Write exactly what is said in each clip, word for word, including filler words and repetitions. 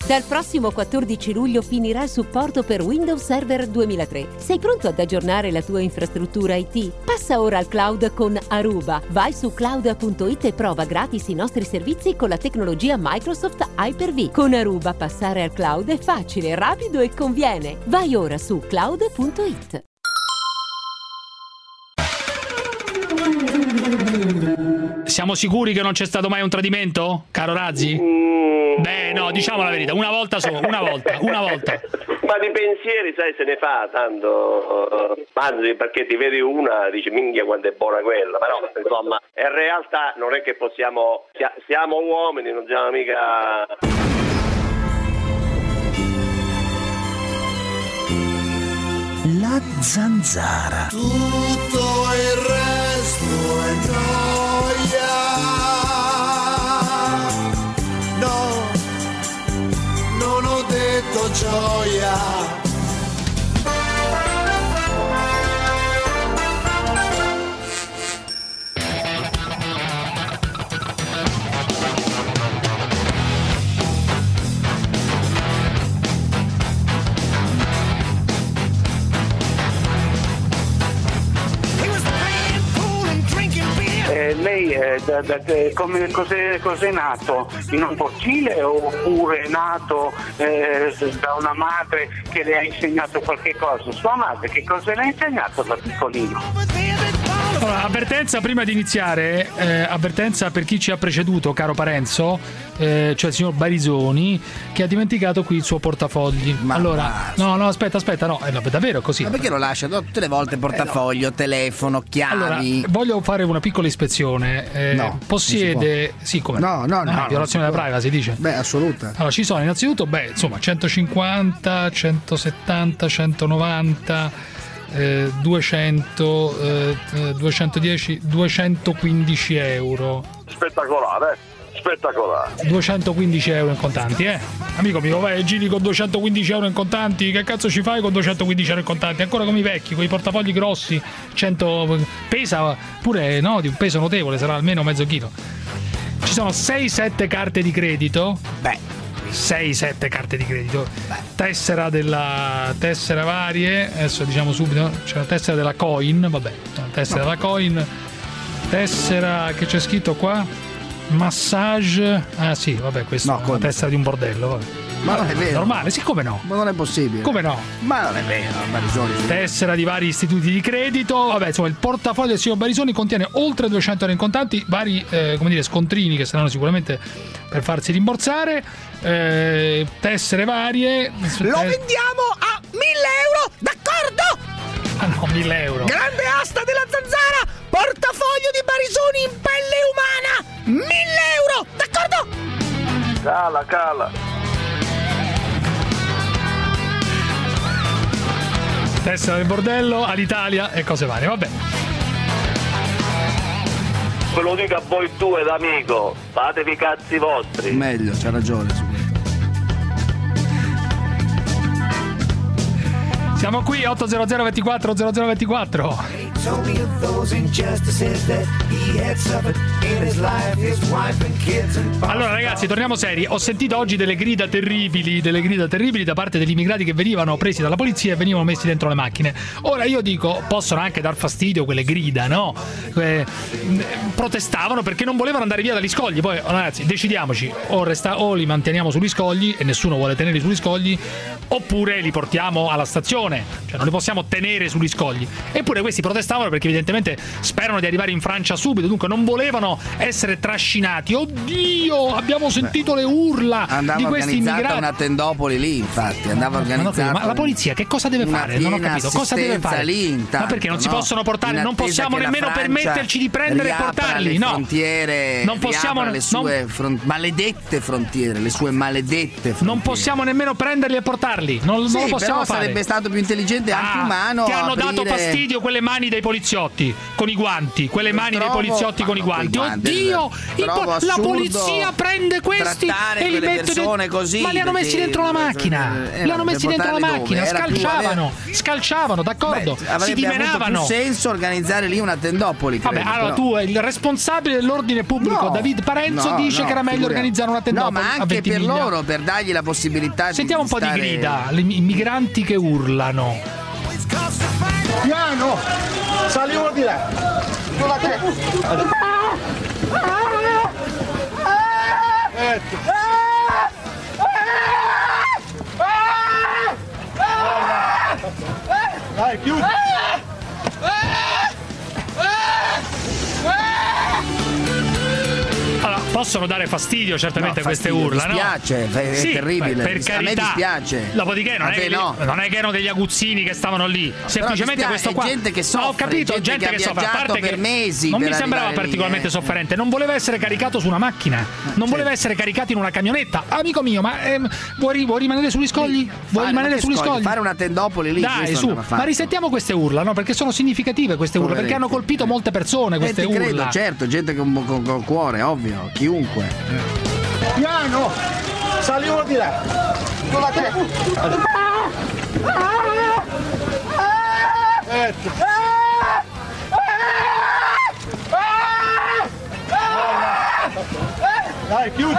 Dal prossimo quattordici luglio finirà il supporto per Windows Server duemilatré. Sei pronto ad aggiornare la tua infrastruttura I T? Passa ora al cloud con Aruba. Vai su cloud punto it e prova gratis i nostri servizi con la tecnologia Microsoft Hyper-V. Con Aruba passare al cloud è facile, rapido e conviene. Vai ora su cloud punto it. Siamo sicuri che non c'è stato mai un tradimento, caro Razzi? Mm. Beh, no, diciamo la verità, una volta solo, una volta, una volta. Ma di pensieri, sai, se ne fa tanto. Anzi, perché ti vedi una, dici, minchia quanto è buona quella. Però, insomma, in realtà non è che possiamo... Siamo uomini, non siamo mica... La zanzara. Tutto il resto è noia. No, non ho detto gioia. Eh, lei è da, da, come, cos'è, cos'è nato? In un cortile oppure è nato eh, da una madre che le ha insegnato qualche cosa? Sua madre che cosa le ha insegnato da piccolino? Allora, avvertenza prima di iniziare, eh, avvertenza per chi ci ha preceduto, caro Parenzo, eh, cioè il signor Barisoni, che ha dimenticato qui il suo portafogli. Ma allora, no, no, aspetta, aspetta, no, è no, davvero così. Ma perché lo lascia tutte le volte? Portafoglio, eh, no. telefono, chiavi. Allora, voglio fare una piccola ispezione. Eh, no, possiede, sì, come? No, no, no. Ah, no violazione della privacy, dice? Beh, assoluta. Allora, ci sono innanzitutto, beh, insomma, centocinquanta, centosettanta, centonovanta. Eh, duecento, eh, duecentodieci, duecentoquindici euro. Spettacolare, spettacolare. duecentoquindici euro in contanti, eh? Amico mio, vai e giri con duecentoquindici euro in contanti. Che cazzo ci fai con duecentoquindici euro in contanti? Ancora come i vecchi, quei portafogli grossi, cento, pesa pure, no, di un peso notevole, sarà almeno mezzo chilo. Ci sono sei sette carte di credito. Beh, sei sette carte di credito. Beh. Tessera della tessera varie, adesso diciamo subito, c'è la tessera della coin, vabbè, la tessera no. della coin, tessera che c'è scritto qua, massage, ah sì, vabbè, questa no, è la tessera di un bordello, vabbè. Ma non è vero. Normale, sì, come no? Ma non è possibile. Come no? Ma non è vero, Barisoni. Tessera di vari istituti di credito. Vabbè, insomma, il portafoglio del signor Barisoni contiene oltre duecento euro in contanti, vari, eh, come dire, scontrini che saranno sicuramente per farsi rimborsare, eh, tessere varie. Lo vendiamo a mille euro, d'accordo? Ah no, mille euro. Grande asta della zanzara, portafoglio di Barisoni in pelle umana, mille euro, d'accordo? Cala, cala. Tessera del bordello all'Italia e cose varie, vabbè. Ve lo dico a voi due d'amico, fatevi i cazzi vostri. Meglio, c'ha ragione su questo. Siamo qui otto zero zero ventiquattro zero zero ventiquattro. Allora ragazzi, torniamo seri. Ho sentito oggi delle grida terribili, delle grida terribili da parte degli immigrati che venivano presi dalla polizia e venivano messi dentro le macchine. Ora io dico, possono anche dar fastidio quelle grida, no? Eh, protestavano perché non volevano andare via dagli scogli. Poi ragazzi, decidiamoci, o, resta, o li manteniamo sugli scogli e nessuno vuole tenerli sugli scogli, oppure li portiamo alla stazione, cioè non li possiamo tenere sugli scogli. Eppure questi protestavano perché evidentemente sperano di arrivare in Francia subito, dunque non volevano essere trascinati. Oddio, abbiamo sentito Beh, le urla andava di questi immigrati. Una tendopoli lì, infatti, andava organizzata. Ma la polizia che cosa deve fare? Non ho capito. Cosa deve fare? Lì intanto, ma perché non no? si possono portare? Non possiamo nemmeno permetterci di prendere e portarli, le no? Frontiere, non possiamo le sue non, front, maledette frontiere, le sue maledette frontiere. Non possiamo nemmeno prenderli e portarli. Non, sì, non lo possiamo però fare. Sarebbe stato più intelligente e ah, anche umano. Ti hanno aprire... dato fastidio quelle mani dei poliziotti con i guanti, quelle mani trovo, dei poliziotti con i guanti. guanti oddio, il po- la polizia prende questi e li mette persone così. Ma li hanno messi dentro la macchina. Eh, li hanno messi dentro la macchina, dove? scalciavano, più, scalciavano, d'accordo? Beh, si dimenavano. Ha senso organizzare lì una tendopoli. Vabbè, credo, allora però. tu, il responsabile dell'ordine pubblico, No, David Parenzo, no, dice no, che era meglio figuriamo. organizzare una tendopoli. No, ma a anche per Ventimiglia. loro, per dargli la possibilità Sentiamo di un po' stare... di grida, i migranti che urlano. Piano! Saliamo di là! Tu la te! Ecco. Dai, chiudi! Allora, possono dare fastidio certamente No, queste fastidio, urla, dispiace, no? è Sì, terribile. per A carità. me dispiace. Dopodiché non, A è te che, no. non è che erano degli aguzzini che stavano lì, semplicemente dispiace, questo è qua. gente che No, soffre, ho capito, gente gente che che, ha soffre, a viaggiato parte per che mesi non per mi sembrava arrivare lì, particolarmente eh. sofferente, non voleva essere caricato su una macchina, non voleva essere caricato in una camionetta. Amico mio, ma ehm, vuoi, vuoi rimanere sugli scogli? Vuoi Fare- rimanere ma che sugli scogli? scogli? Fare una tendopoli lì, Dai, questo su, andava ma fatto. risentiamo queste urla, no? Perché sono significative queste urla, perché hanno colpito molte persone queste Eh, ti credo, urla. certo, gente con, con, con cuore, ovvio, chiunque. Piano! Saliamo di là! Tu la te! Ecco. Dai, chiudi!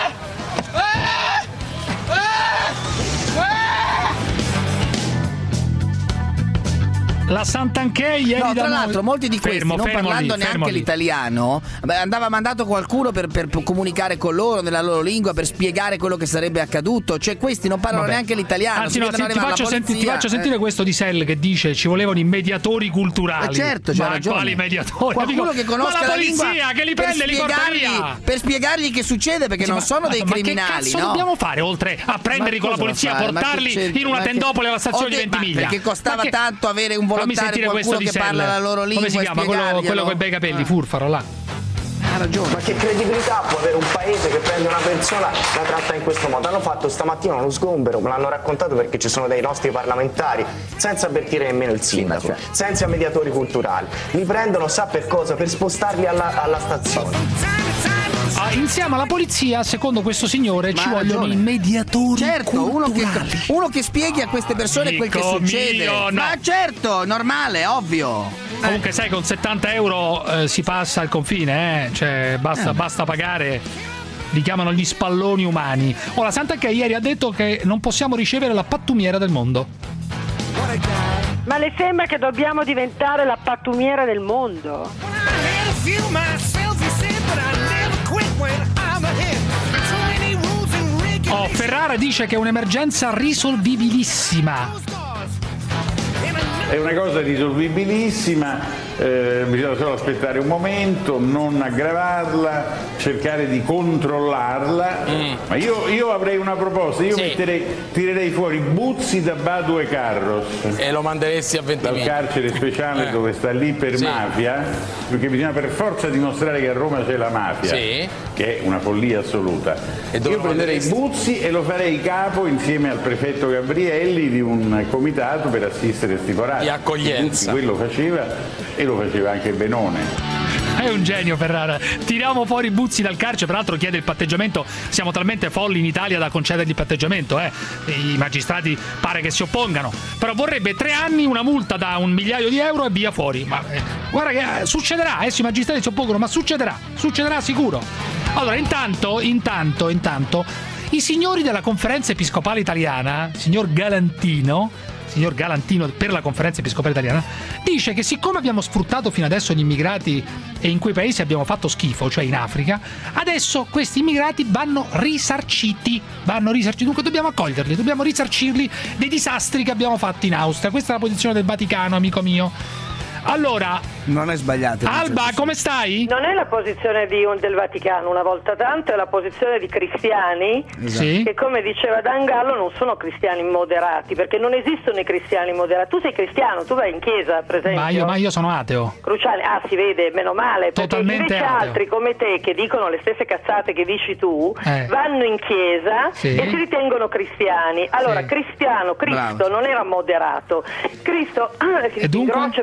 La Santanchè ieri No, da tra noi- l'altro molti di questi, Fermo, non fermo parlando lì, neanche fermo lì. l'italiano, beh, andava mandato qualcuno per, per comunicare con loro nella loro lingua, per spiegare quello che sarebbe accaduto. Cioè questi non parlano Vabbè. neanche l'italiano. Anzi, si no, vedono ti, ti arrivare faccio la senti- ti polizia, faccio eh. sentire questo di Sell che dice ci volevano i mediatori culturali. Eh certo, c'ha ma ragione. quali mediatori? Qualcuno Amico, che conosca ma la la polizia lingua che li per prende e li porta spiegargli- via. per spiegargli che succede, perché Sì, non ma- sono dei ma che criminali, cazzo no? dobbiamo fare oltre a prenderli Ma con la cosa polizia, da fare? Ma portarli che c'è- in una ma che- tendopoli alla stazione Ho di de- ma Ventimiglia? perché costava Ma che- tanto avere un Fammi volontario, sentire questo qualcuno di che Sell. parla la loro lingua Come si e chiama? Quello, quello spiegarglielo. con i bei capelli, Ah. Furfaro là. Ha ragione. Ma che credibilità può avere un paese che prende una persona e la tratta in questo modo? Hanno fatto stamattina uno sgombero, me l'hanno raccontato perché ci sono dei nostri parlamentari, senza avvertire nemmeno il sindaco, Cioè. senza mediatori culturali. Li prendono, sa per cosa? Per spostarli alla, alla stazione. Ah, insieme alla polizia, secondo questo signore, Ma ci ha vogliono ragione. i mediatori Certo, uno che, culturali. uno che spieghi a queste persone quel che Amico succede. mio, no. Ma certo, normale, ovvio. Comunque sai, con settanta euro eh, si passa al confine, eh? Cioè basta, Eh. basta pagare. Li chiamano gli spalloni umani. Oh, la Santa che ieri ha detto che non possiamo ricevere la pattumiera del mondo. Ma le sembra che dobbiamo diventare la pattumiera del mondo? Oh, Ferrara dice che è un'emergenza risolvibilissima. È una cosa risolvibilissima, eh, bisogna solo aspettare un momento, non aggravarla, cercare di controllarla. Mm. Ma io, io avrei una proposta, io Sì. metterei, tirerei fuori Buzzi da Badu e Carros E lo manderesti a dal Ventimiglia. carcere speciale Eh. dove sta lì per Sì. mafia, perché bisogna per forza dimostrare che a Roma c'è la mafia, Sì. che è una follia assoluta. E dove Io lo prenderei manderesti? Buzzi e lo farei capo insieme al prefetto Gabrielli di un comitato per assistere sti porati. Di accoglienza. Buzzi quello faceva e lo faceva anche Benone. È un genio Ferrara. Tiriamo fuori Buzzi dal carcere, peraltro chiede il patteggiamento. Siamo talmente folli in Italia da concedergli il patteggiamento, eh. I magistrati pare che si oppongano. Però vorrebbe tre anni, una multa da un migliaio di euro e via fuori. Ma eh, guarda che eh, succederà, adesso i magistrati si oppongono, ma succederà, succederà sicuro. Allora, intanto, intanto, intanto, i signori della Conferenza Episcopale Italiana, signor Galantino, signor Galantino per la Conferenza Episcopale Italiana, dice che siccome abbiamo sfruttato fino adesso gli immigrati e in quei paesi abbiamo fatto schifo, cioè in Africa, adesso questi immigrati vanno risarciti, vanno risarciti, dunque dobbiamo accoglierli, dobbiamo risarcirli dei disastri che abbiamo fatto in Austria. Questa è la posizione del Vaticano, amico mio. Allora, non è sbagliato. Alba, come stai? Non è la posizione di un, del Vaticano una volta tanto, è la posizione di cristiani Sì. che, come diceva Dan Gallo, non sono cristiani moderati, perché non esistono i cristiani moderati. Tu sei cristiano, tu vai in chiesa, per esempio. Ma io, ma io sono ateo. Cruciale, ah, si vede, meno male, perché Totalmente invece ateo. altri come te che dicono le stesse cazzate che dici tu Eh. vanno in chiesa Sì. e si ritengono cristiani. Allora, Sì. cristiano, Cristo Bravo. non era moderato. Cristo ah, si E dunque? ringrazia per aver detto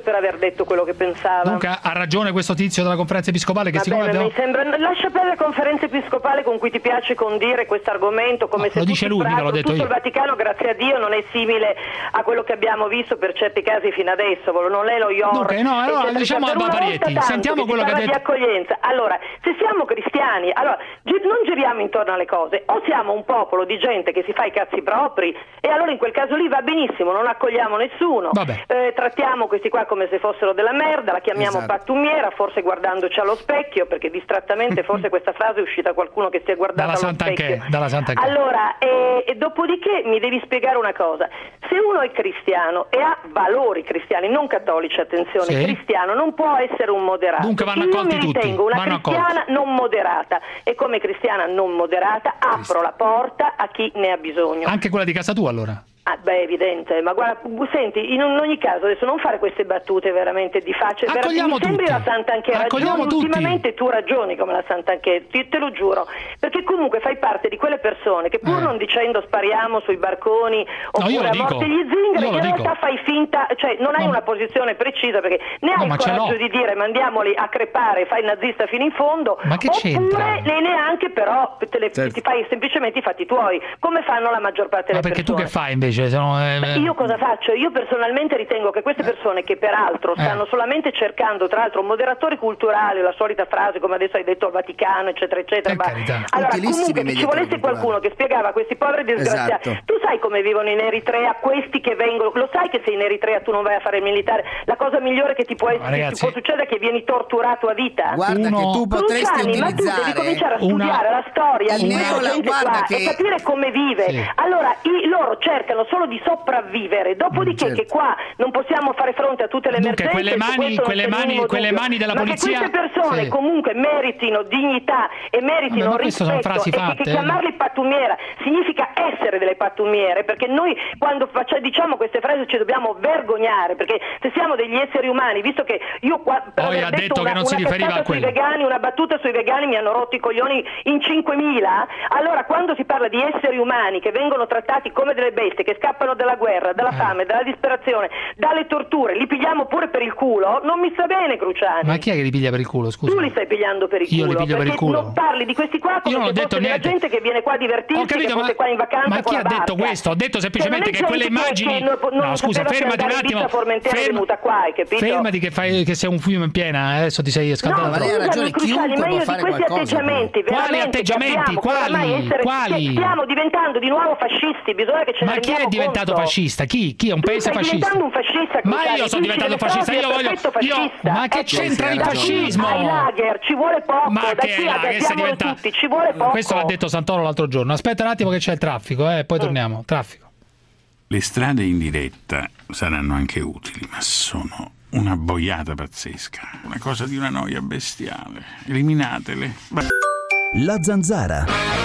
detto quello che pensava. Dunque ha ragione questo tizio della conferenza episcopale che Vabbè, siccome abbiamo... mi sembra, lascia perdere la conferenza episcopale con cui ti piace condire questo argomento, come no, se lo dice lui, mica l'ho detto tutto io. il Vaticano, grazie a Dio, non è simile a quello che abbiamo visto per certi casi fino adesso, non è lo I O R. Dunque, no, allora diciamo a Barbarietti, sentiamo quello che ha detto. Di accoglienza. Allora, se siamo cristiani, allora non giriamo intorno alle cose, o siamo un popolo di gente che si fa i cazzi propri, e allora in quel caso lì va benissimo, non accogliamo nessuno, eh, trattiamo questi qua come se fossero della merda, la chiamiamo esatto. pattumiera, forse guardandoci allo specchio, perché distrattamente forse questa frase è uscita a qualcuno che si è guardato dalla allo Santa specchio. Anche, dalla Santa Anche. Allora, e, e dopodiché mi devi spiegare una cosa, se uno è cristiano e ha valori cristiani, non cattolici, attenzione, sì. cristiano, non può essere un moderato. Dunque vanno io accolti mi tutti, ritengo una vanno cristiana accolti. non moderata, e come cristiana non moderata apro la porta a chi ne ha bisogno. Anche quella di casa tua allora? Ah, beh, evidente, ma guarda, senti, in ogni caso adesso non fare queste battute veramente di faccia, accogliamo mi sembri tutti. la Santa Anche, Accogliamo ragioni, tutti. ultimamente tu ragioni come la Santa Anche, ti, te lo giuro, perché comunque fai parte di quelle persone che pur eh. non dicendo spariamo sui barconi oppure no, a morte gli zingari, in realtà dico. fai finta, cioè non hai no. una posizione precisa, perché ne hai no, il coraggio di dire mandiamoli a crepare, fai il nazista fino in fondo, ma che oppure ne neanche però te le, certo. ti fai semplicemente i fatti tuoi, come fanno la maggior parte ma delle perché persone. tu che fai invece? Se no, eh, Io cosa faccio? Io personalmente ritengo che queste persone che peraltro stanno eh. solamente cercando, tra l'altro, moderatori culturali, la solita frase come adesso hai detto al Vaticano, eccetera, eccetera. Ma, allora, comunque ci volesse qualcuno che spiegava a questi poveri disgraziati. Esatto. Tu sai come vivono in Eritrea questi che vengono, lo sai che se in Eritrea tu non vai a fare il militare, la cosa migliore che ti può, ma ragazzi, ti può succedere è che vieni torturato a vita? Guarda Uno... che tu potresti Cruciani, utilizzare ma tu devi cominciare a studiare una... la storia Il di neo- questa gente guarda qua che- e capire come vive. Sì. Allora i, loro cercano solo di sopravvivere, dopodiché certo. che qua non possiamo fare fronte a tutte le Dunque, emergenze, quelle mani- su questo non quelle c'è il mani- minimo quelle dubbio. mani della ma polizia- che queste persone sì. comunque meritino dignità e meritino Vabbè, ma queste sono rispetto, frasi e che, fatte, che eh. chiamarli pattumiera significa essere delle pattumiere, perché noi quando faccia, diciamo queste frasi ci dobbiamo vergognare, perché se siamo degli esseri umani, visto che io qua per Poi aver ha detto detto una, che non si una riferiva cazzata a quello. sui vegani, una battuta sui vegani mi hanno rotto i coglioni in cinquemila, allora quando si parla di esseri umani che vengono trattati come delle bestie, che scappano dalla guerra, dalla Eh. fame, dalla disperazione, dalle torture, li pigliamo pure per il culo, non mi sta bene, Cruciani. Ma chi è che li piglia per il culo, scusa? Tu li stai pigliando per il Io culo, li piglio per perché il culo. non parli di questi qua come Io non ho se detto fosse della niente. gente che viene qua a divertirsi, Ho capito, che fosse ma- qua in vacanza ma chi con ha la detto barca. questo? Ho detto semplicemente Cioè, che non è quelle gente immagini... che non, non no, scusa, sapeva fermati un andare in attimo. Ibiza a Formentera Ferma- venuta qua, hai capito? Fermati che, fai, che sei un fiume in piena, eh, adesso ti sei scaldato. No, ma lei ha scusami, ragione, Cruciani, chiunque ma può io fare di questi qualcosa, atteggiamenti però. Quali veramente atteggiamenti? che abbiamo, Quali? che ormai essere, Quali? che stiamo diventando di nuovo fascisti, bisogna che ce ne Ma chi rendiamo è diventato conto. fascista? Chi? Chi è un Tu paese stai fascista? diventando un fascista, Ma Cruciani, io sono tu diventato dici fascista, che io voglio... perfetto Io... fascista. Ma che Ecco, c'entra il da qui fascismo? ai lager ci vuole poco, Ma da che qui là, a che sei diventa... tutti, ci vuole poco. Questo l'ha detto Santoro l'altro giorno. Aspetta un attimo che c'è il traffico, eh, poi torniamo. Traffico. Le strade in diretta saranno anche utili, ma sono una boiata pazzesca, una cosa di una noia bestiale. Eliminatele. La Zanzara.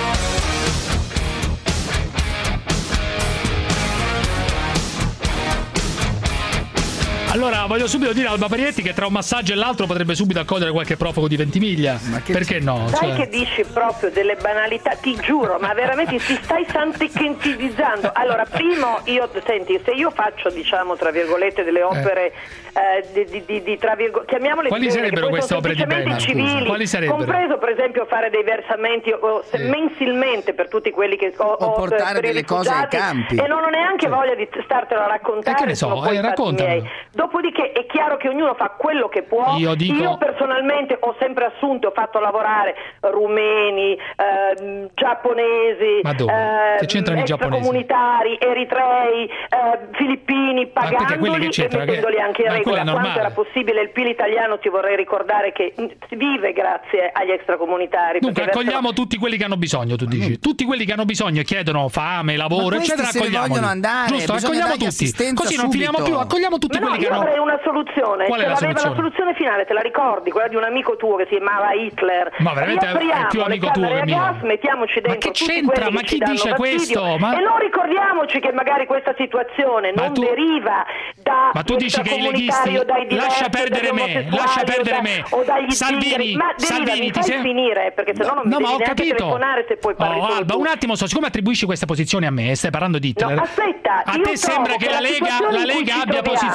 Allora, voglio subito dire al Barbarietti che tra un massaggio e l'altro potrebbe subito accogliere qualche profugo di Ventimiglia. Ma che Perché no? Sai Cioè... che dici proprio delle banalità, ti giuro, ma veramente ti stai santichentizzando. Allora, primo, io, senti, se io faccio, diciamo, tra virgolette, delle opere eh. Eh, di, di, di, tra virgolette, chiamiamole quali bene, sarebbero queste opere di bene? civili, Quali sarebbero? compreso per esempio fare dei versamenti o, se, Sì. mensilmente per tutti quelli che ho, O portare per i delle cose ai rifugiati, campi. e non ho neanche voglia di startelo a raccontare. E che ne so, sono poi eh, i fatti raccontamelo. miei. Dopodiché è chiaro che ognuno fa quello che può. Io dico- Io personalmente ho sempre assunto, ho fatto lavorare rumeni, ehm, giapponesi, Ma dove? ehm, Che c'entrano i giapponesi? extracomunitari, eritrei, eh, filippini, Ma perché quelli che pagandoli e c'entrano? mettendoli Che- anche in ma quello regola. è Quanto normale. era possibile il P I L italiano, ti vorrei ricordare che mh, si vive grazie agli extracomunitari. Dunque perché accogliamo versano- tutti quelli che hanno bisogno, tu dici. Tutti quelli che hanno bisogno e chiedono fame, lavoro, Ma questi eccetera, se ne accogliamoli. vogliono andare, Giusto, bisogna accogliamo dargli tutti. assistenza Così non finiamo subito. più, accogliamo tutti Ma no, quelli che io hanno... avrei una soluzione. Qual è Ce la l'aveva soluzione? la soluzione finale, te la ricordi? Quella di un amico tuo che si chiamava Hitler. Ma veramente è- è Riapriamo più le amico tuo camere che a mio. gas, mettiamoci Ma dentro che tutti c'entra? quelli Ma che chi ci danno dice fastidio. questo? Ma- E non ricordiamoci che magari questa situazione Ma non tu- deriva da Ma tu dici che i leghisti... o dai diversi, Lascia o dagli perdere me, omosessuali, lascia o perdere da- me. o dagli Salvini, zingari. Ma deriva, Salvini, mi ti fai sei... finire, perché sennò non mi No, ma devi ho neanche capito. telefonare se poi parli Oh, solo Alba, tu. un attimo, so, siccome attribuisci queste posizioni a me, stai parlando di Hitler. No, aspetta, a io te sembra trovo che che la la Lega, situazione la in cui Lega ci abbia troviamo posizioni vicine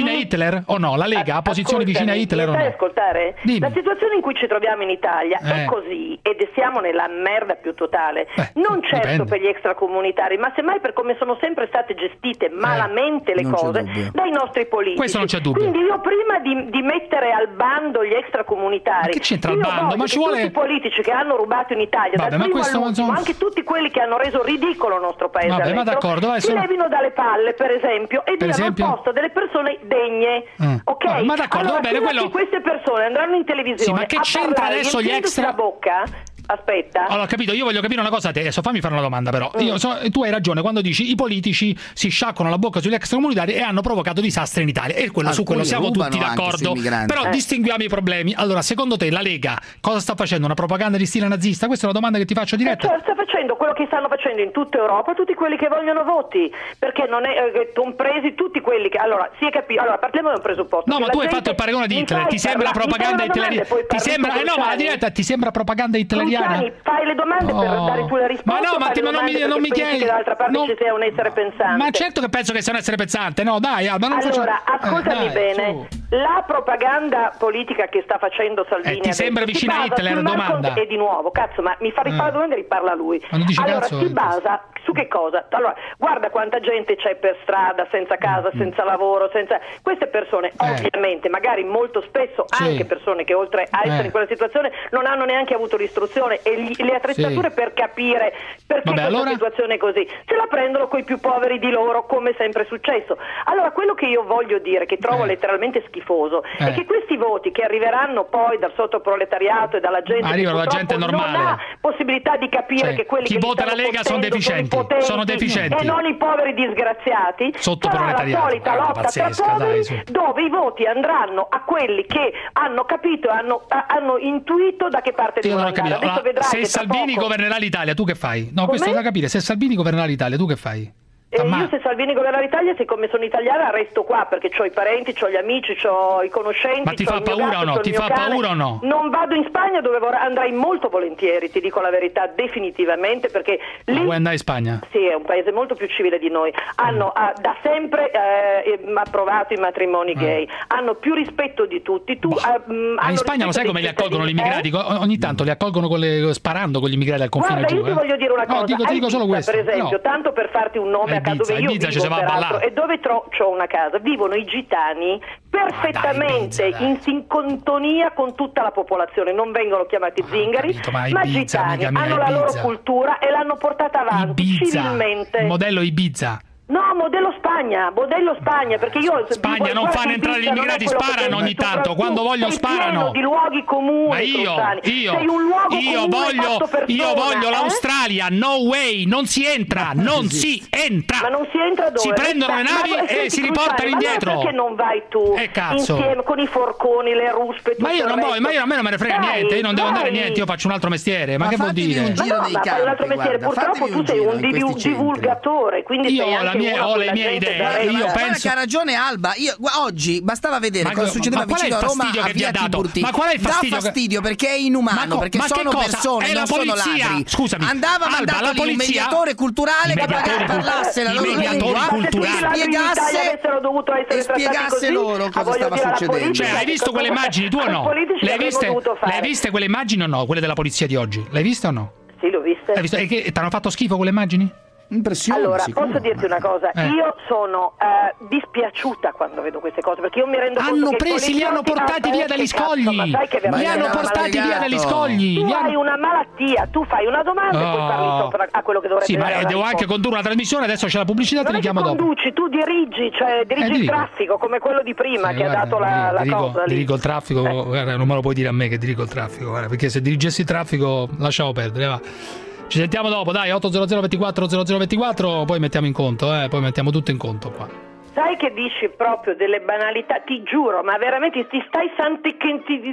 vicine a Hitler o no? La Lega ha posizioni vicine a Hitler o no? Stai ascoltare? Dimmi. La situazione in cui ci troviamo in Italia Eh. è così ed siamo nella merda più totale. Beh, non certo dipende. per gli extracomunitari, ma semmai per come sono sempre state gestite malamente le non c'è cose dubbio. dai nostri politici. Questo non c'è dubbio. Quindi io prima di, di mettere al bando gli extracomunitari, Ma che c'entra il io bando? voglio Ma che ci vuole- tutti i politici che hanno rubato in Italia, Vabbè, dal ma primo questo non all'ultimo, sono- anche tutti quelli che hanno reso ridicolo il nostro paese Vabbè, ma all'estero, d'accordo, vai, si sono- levino dalle palle, per esempio, e diano esempio? al posto delle persone degne. Mm. Ok? Vabbè, ma d'accordo, allora, va bene, prima quello- che queste persone andranno in televisione Sì, ma che a c'entra parlare, adesso gli riempiendosi extra- la bocca. Aspetta. Allora, ho capito, io voglio capire una cosa a te, adesso fammi fare una domanda però. Mm. Io so- tu hai ragione quando dici i politici si sciacquano la bocca sugli extracomunitari e hanno provocato disastri in Italia. E quello, su quello Alcuni siamo rubano tutti anche d'accordo. sui migranti. Però Eh. distinguiamo i problemi. Allora, secondo te la Lega cosa sta facendo? Una propaganda di stile nazista? Questa è una domanda che ti faccio Eh, diretta. cioè, sta facendo quello che stanno facendo in tutta Europa tutti quelli che vogliono voti, perché non è eh, compresi tutti quelli che allora si è capito. Allora partiamo da un presupposto. No, che ma la tu hai gente- fatto il paragone di mi Hitler. fai Ti sembra parla- mi propaganda fai una domanda hitleriana? e poi Ti parli sembra tu, eh no, ma la Cruciani. diretta ti sembra propaganda hitleriana? Cruciani, fai le domande per Oh. dare tu le risposte. Ma no, ma fai ti- le ma non mi, domande non mi perché pensi chiedi. che dall'altra parte non- ci sia un essere pensante. Ma certo che penso che sia un essere pensante. No, dai, Alba, non Allora, faccio... ascoltami Eh, dai, bene, su. la propaganda politica che sta facendo Salvini Eh, ti adesso sembra si vicina a basa Hitler, sul Marco- domanda? E di nuovo, cazzo, ma mi fa rifare Eh. la domanda e riparla lui. Ma non dici allora, cazzo, si eh. basa su che cosa? Allora, guarda quanta gente c'è per strada, senza casa, senza lavoro, senza... Queste persone, Mm. Eh. ovviamente, magari molto spesso Sì. anche persone che oltre a essere Eh. in quella situazione non hanno neanche avuto l'istruzione e gli- le attrezzature Sì. per capire perché Vabbè, questa allora? situazione è così. Se la prendono coi più poveri di loro, come sempre è successo. Allora, quello che io voglio dire, che trovo Eh. letteralmente schifoso, Eh. è che questi voti che arriveranno poi dal sottoproletariato e dalla gente Arrivano che da gente purtroppo normale. non ha possibilità di capire Sì. che quelli Chi che li vota la stanno Lega sono fottendo deficienti, i potenti sono deficienti. e non i poveri disgraziati, Sottoproletariato. sarà la solita Guarda, lotta pazzesca, tra poveri dai, su. dove i voti andranno a quelli che hanno capito e hanno, a- hanno intuito da che parte Io non devono ho capito. andare. Adesso Allora, vedrai se che tra Salvini poco- governerà l'Italia, tu che fai? No, Come? questo è da capire. Se Salvini governerà l'Italia, tu che fai? Eh, Ma- io se Salvini governa l'Italia, siccome sono italiana, resto qua perché ho i parenti, ho gli amici, ho i conoscenti. Ma ti c'ho fa il mio paura gatto, o no? c'ho il Ti mio fa cane. paura o no? Non vado in Spagna dove vor- andrei molto volentieri, ti dico la verità, definitivamente, perché Ma lì vuoi andare in Spagna? sì, è un paese molto più civile di noi. Hanno ah, da sempre eh, eh, approvato i matrimoni gay, hanno più rispetto di tutti. Tu, ah, mh, Ma hanno in Spagna lo sai rispetto come li dei accolgono gli cittadini, immigrati? eh? O- Ogni tanto li accolgono con le- sparando con gli immigrati al confine Guarda, giù. io ti eh. voglio dire una cosa. No, dico, ti a dico solo Ibiza, questo. per esempio, No. tanto per farti un nome A a casa Ibiza, dove io a Ibiza ci vivo, si va a peraltro, ballare. e dove tro- c'ho una casa, vivono i gitani perfettamente Ibiza, dai. in sintonia con tutta la popolazione, non vengono chiamati zingari, capito, ma ma Ibiza, gitani, amica mia, hanno la loro Ibiza. cultura e l'hanno portata avanti Ibiza, civilmente. modello Ibiza. No, modello Spagna, modello Spagna, perché io Spagna non fanno entrare gli immigrati, sparano ogni tanto, quando vogliono sparano. di luoghi comuni. Ma io, Cruciani. io, Sei un luogo io comune voglio, fatto persona, io voglio eh? l'Australia, no way, non si entra, non si entra. Ma non si entra dove? Si prendono le Ma- navi ma- e senti, si Cruciani, riportano ma allora indietro. perché non vai tu Eh, cazzo. insieme con i forconi, le ruspe, tutto Ma io il non voglio, resto? ma io a me non me ne frega Dai, niente, io non devo andare vai. niente, io faccio un altro mestiere, ma, Ma che vuol fatevi dire? un Ma giro no, nei ma fai un altro campi, mestiere, guarda, purtroppo fatevi tu un sei giro un in divu- questi centri. divulgatore, quindi Io sei ho la anche mia- uno ho con le la mie gente idee, da io resto. Guarda penso- che ha ragione Alba. Io, gu- oggi bastava vedere Ma- cosa succedeva ma qual è il vicino a Roma fastidio a che vi via ha dato? Tiburtina. Ma qual è il fastidio Dà che- fastidio perché è inumano, Ma co- perché ma che sono cosa? persone, È la non sono polizia. ladri. Scusami, Andava Alba, mandato la lì un polizia- mediatore culturale I che mediatori parlasse la i loro mediatori lingua culturali. e I ladri in Italia spiegasse avessero dovuto essere e trattati spiegasse così, loro ah, cosa voglio stava dire, la succedendo. politica- Cioè, hai visto quelle immagini tu o no? I politici Le hai l'avremmo viste? dovuto fare. Le hai viste quelle immagini o no? Quelle della polizia di oggi? Le hai viste o no? Sì, l'ho viste. Hai visto? E che ti hanno fatto schifo quelle immagini? Impressione, Allora, sicuro, posso dirti ma- una cosa? Eh. Io sono eh, dispiaciuta quando vedo queste cose, perché io mi rendo conto Hanno che i presi, li hanno poliziotti- portati via Ah, dagli che cazzo, scogli. ma sai che Li veramente hanno è una portati via malattia. dagli legato. scogli. Tu Li hai hanno- una malattia, tu fai una domanda e poi parli Oh. sopra a quello che dovrebbe Sì, ma dare eh, una devo anche risposta. condurre una trasmissione, adesso c'è la pubblicità, te Non li è che chiamo dopo. conduci, tu dirigi, cioè dirigi Eh, il dirigo. traffico come quello di prima Eh, che guarda, ha dato la, dirigo- la dirigo, cosa lì. dirigo il traffico, Eh. guarda, non me lo puoi dire a me che dirigo il traffico, guarda, perché se dirigessi il traffico lasciamo perdere, va. Ci sentiamo dopo, dai, otto zero zero ventiquattro zero zero ventiquattro, poi mettiamo in conto, eh, poi mettiamo tutto in conto qua. Sai che dici proprio delle banalità, ti giuro, ma veramente ti stai santichenti.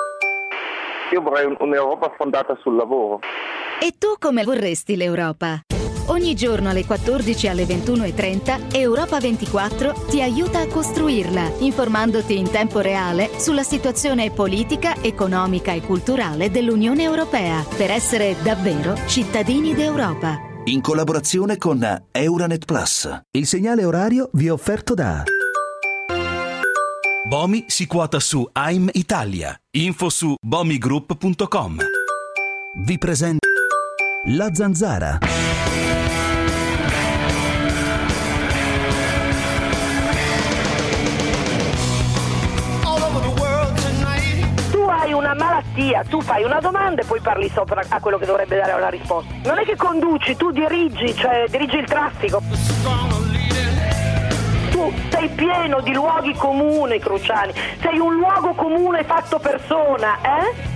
Io vorrei un- un'Europa fondata sul lavoro. E tu come vorresti l'Europa? Ogni giorno alle quattordici e alle ventuno e trenta Europa ventiquattro ti aiuta a costruirla, informandoti in tempo reale sulla situazione politica, economica e culturale dell'Unione Europea, per essere davvero cittadini d'Europa. In collaborazione con Euranet Plus. Il segnale orario vi è offerto da Bomi si quota su A I M Italia. Info su bomigroup punto com. Vi presenta La Zanzara. Tu hai una malattia, tu fai una domanda e poi parli sopra a quello che dovrebbe dare una risposta. Non è che conduci, tu dirigi, cioè dirigi il traffico. Tu sei pieno di luoghi comuni, Cruciani. Sei un luogo comune fatto persona, eh?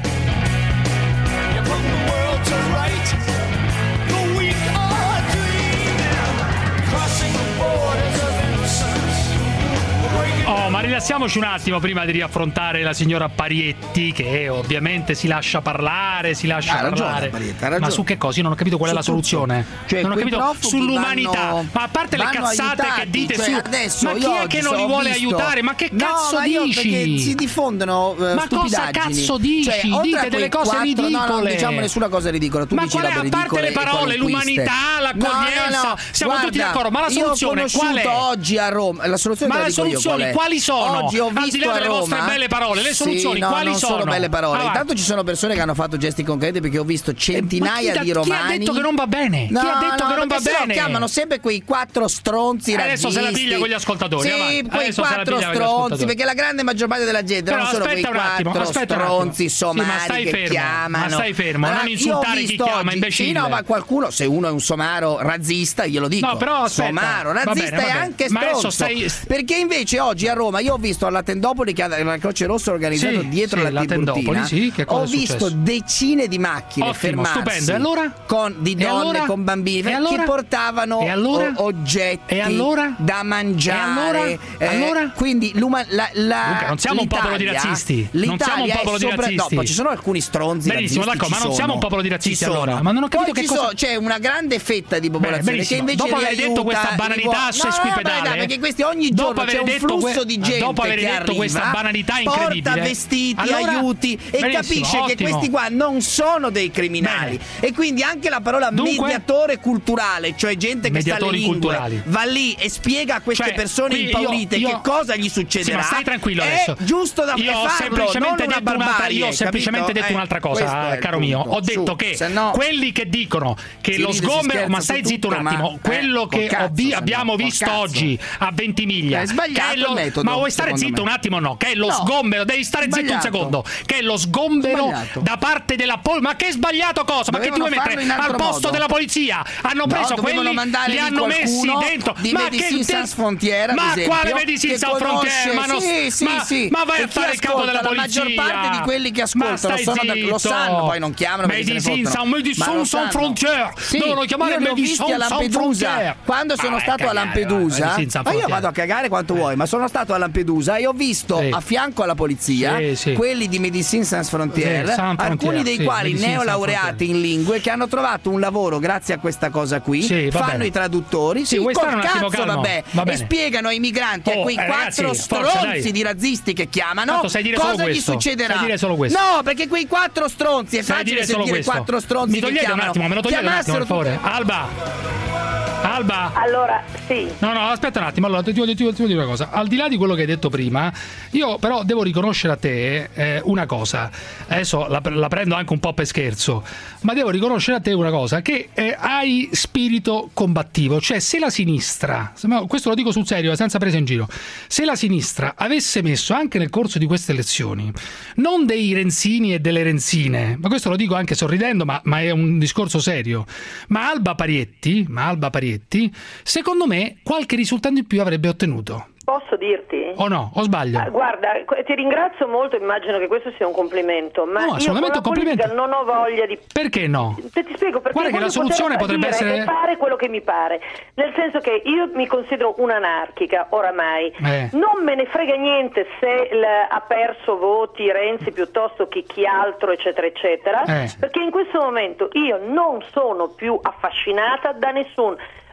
Oh, ma rilassiamoci un attimo prima di riaffrontare la signora Parietti, che ovviamente si lascia parlare, si lascia ha ragione, parlare. Parietti, ha ragione. Ma su che cosa? Io non ho capito qual Su è la tutto. soluzione. Cioè, non ho quei capito profughi sull'umanità. vanno- ma a parte le vanno cazzate aiutati, che dite cioè, su, adesso ma chi io è oggi che non li ho vuole visto- aiutare? Ma che No, cazzo ma io dici? perché si diffondono eh, Ma cosa stupidaggini. cazzo dici? Cioè, oltre Dite a delle quei cose quattro- ridicole. No, non diciamo nessuna cosa ridicola. Tu Ma dici qual è, robe a parte ridicole le parole, e qualunquiste. l'umanità, l'accoglienza, No, no, no. siamo Guarda, tutti d'accordo, ma la soluzione io ho qual è? conosciuto oggi a Roma, la soluzione Ma te la le dico io soluzioni qual è. quali sono? Oggi ho Al di visto là a delle Roma, vostre belle parole, le soluzioni sì, no, quali non sono? sono belle parole. Avanti. Intanto ci sono persone che hanno fatto gesti concreti, perché ho visto centinaia Ma chi di da- chi romani. ha detto che non va bene? No, Chi ha detto no, che non va perché se no bene? chiamano sempre quei quattro stronzi Eh, adesso se la razzisti. piglia con gli ascoltatori, Sì, avanti. quei Adesso se la quattro piglia con gli stronzi, ascoltatori. perché la grande maggior parte della gente Però non sono quei aspetta un attimo, quattro aspetta un attimo. stronzi Sì, somari ma stai che fermo, chiamano. ma stai fermo, non Allora, insultare io ho chi visto chiama, oggi- imbecille. Sì, no, ma qualcuno, se uno è un somaro razzista, glielo dico. No, però aspetta. Somaro, Va razzista bene, va e bene. anche Ma adesso stronzo. stai- Perché invece oggi a Roma io ho visto alla Tendopoli, che ha la Croce Rossa organizzato Sì, dietro sì, la la Tiburtina. Tendopoli, sì, che cosa ho è visto successo? decine di macchine Ottimo, fermarsi stupendo. E allora? con di E donne allora? con bambini E allora? che portavano E allora? o- oggetti E allora? da mangiare. E allora? Eh, Allora? Quindi l'uma- la, la, Luca, non siamo un popolo di l'Italia- razzisti. Non l'Italia siamo un è popolo di sopra- razzisti. No, poi ci sono alcuni stronzi Benissimo, razzisti, d'accordo, ma ci non siamo sono. un popolo di razzisti, Ci sono. allora. Ma non ho capito Poi che ci cosa- sono- c'è una grande fetta di popolazione Bene, che benissimo. invece Dopo li aver detto aiuta, questa li banalità vuole- sesquipedale, no, no, perché questi ogni dopo giorno aver c'è un detto flusso que- di gente dopo aver che detto arriva, questa banalità incredibile, porta vestiti, allora, aiuti e benissimo, capisce che ottimo. questi qua non sono dei criminali. E quindi anche la parola Dunque? mediatore culturale, cioè gente che sa le Mediatori lingue, culturali. va lì e spiega a queste Cioè, persone qui io- impaurite io- che cosa gli succederà. Sì, ma stai tranquillo è adesso. giusto da Io ho farlo, semplicemente non una detto un'altra, barbarie, io ho semplicemente capito? detto Eh, un'altra questo cosa, è il caro mio. punto. Ho detto Su, che se no- quelli che dicono che Si lo ride, si sgombero, scherza ma su stai zitto un tutto, attimo, ma- quello eh, che col ho vi- cazzo, abbiamo col visto cazzo. oggi a Ventimiglia, È sbagliato che è lo- il metodo, ma vuoi stare secondo zitto me. un attimo? No, che è lo No. sgombero, devi stare zitto un Sbagliato. secondo, che è lo sgombero Sbagliato. da parte della pol- ma che sbagliato cosa? Ma che ti Dovevano vuoi mettere farlo in altro al posto modo. della polizia? Hanno No, preso dovevano quelli, mandare li lì hanno messi qualcuno dentro. di Ma Medicine che Sans Frontiere, ad ma esempio, quale Medicine che Sans Frontiere? conosce- Ma, non- sì, sì, ma, sì. ma vai E a chi fare il capo ascolta, della la polizia. maggior parte di quelli che ascoltano Ma stai sono da- lo zitto. sanno, poi non chiamano perché se ne Medicine fottono. Sans Ma Medicine lo Sans sanno. Frontiere. Sì, Devono chiamare io li ho visti Medicine a Sans Lampedusa. Frontiere. Quando sono Ma stato vai a a cagare, Lampedusa, Medicine Sans ma io Frontiere. vado a cagare quanto vuoi, ma sono stato a Lampedusa e ho visto Sì. a fianco alla polizia Sì, sì. quelli di Medicine Sans Frontiere, Sì, Sans alcuni Frontiere, dei sì, quali Medicine Sans neolaureati in lingue che hanno trovato un lavoro grazie a questa cosa qui, Sì, va fanno bene. i traduttori, Sì, sì, vuoi col stare un attimo cazzo calmo? vabbè, Va e bene. spiegano ai migranti, a Oh, quei eh, quattro ragazzi, forza, stronzi dai. di razzisti che chiamano, Tanto sai dire solo cosa gli questo, succederà? sai dire solo questo. No, perché quei quattro stronzi, è Sai facile dire solo sentire questo. quattro stronzi Mi che togliete un chiamano. attimo, me lo togliete un attimo, per Chiamassero favore. Alba. Alba. Allora, sì. No, no, aspetta un attimo. Allora, ti voglio, ti voglio- ti voglio dire una cosa. Al di là di quello che hai detto prima, io però devo riconoscere a te eh, una cosa. Adesso la, la prendo anche un po' per scherzo, ma devo riconoscere a te una cosa: che eh, hai spirito combattivo. Cioè, se la sinistra, se- ma questo lo dico sul serio, senza presa in giro, se la sinistra avesse messo anche nel corso di queste elezioni non dei renzini e delle renzine, ma questo lo dico anche sorridendo, ma, ma è un discorso serio, ma Alba Parietti, ma Alba Parietti, secondo me qualche risultato in più avrebbe ottenuto. Posso dirti? O no? O sbaglio? Ah, guarda, ti ringrazio molto, immagino che questo sia un complimento, ma No, io con assolutamente la un complimento. politica non ho voglia di... Perché no? Te- ti spiego perché Guarda che voglio la soluzione poter potrebbe dire essere- e fare quello che mi pare, nel senso che io mi considero un'anarchica oramai, Eh. non me ne frega niente se l- ha perso voti Renzi piuttosto che chi altro eccetera eccetera, Eh. perché in questo momento io non sono più affascinata da nessun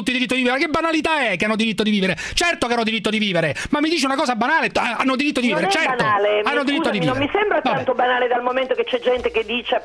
tutti diritto di vivere. Che banalità è che hanno diritto di vivere? Certo che hanno diritto di vivere, ma mi dici una cosa banale, hanno diritto di vivere, non è certo. banale, Hanno mi, diritto scusami, di vivere. Non mi sembra Vabbè. tanto banale dal momento che c'è gente che dice appunto che bisogna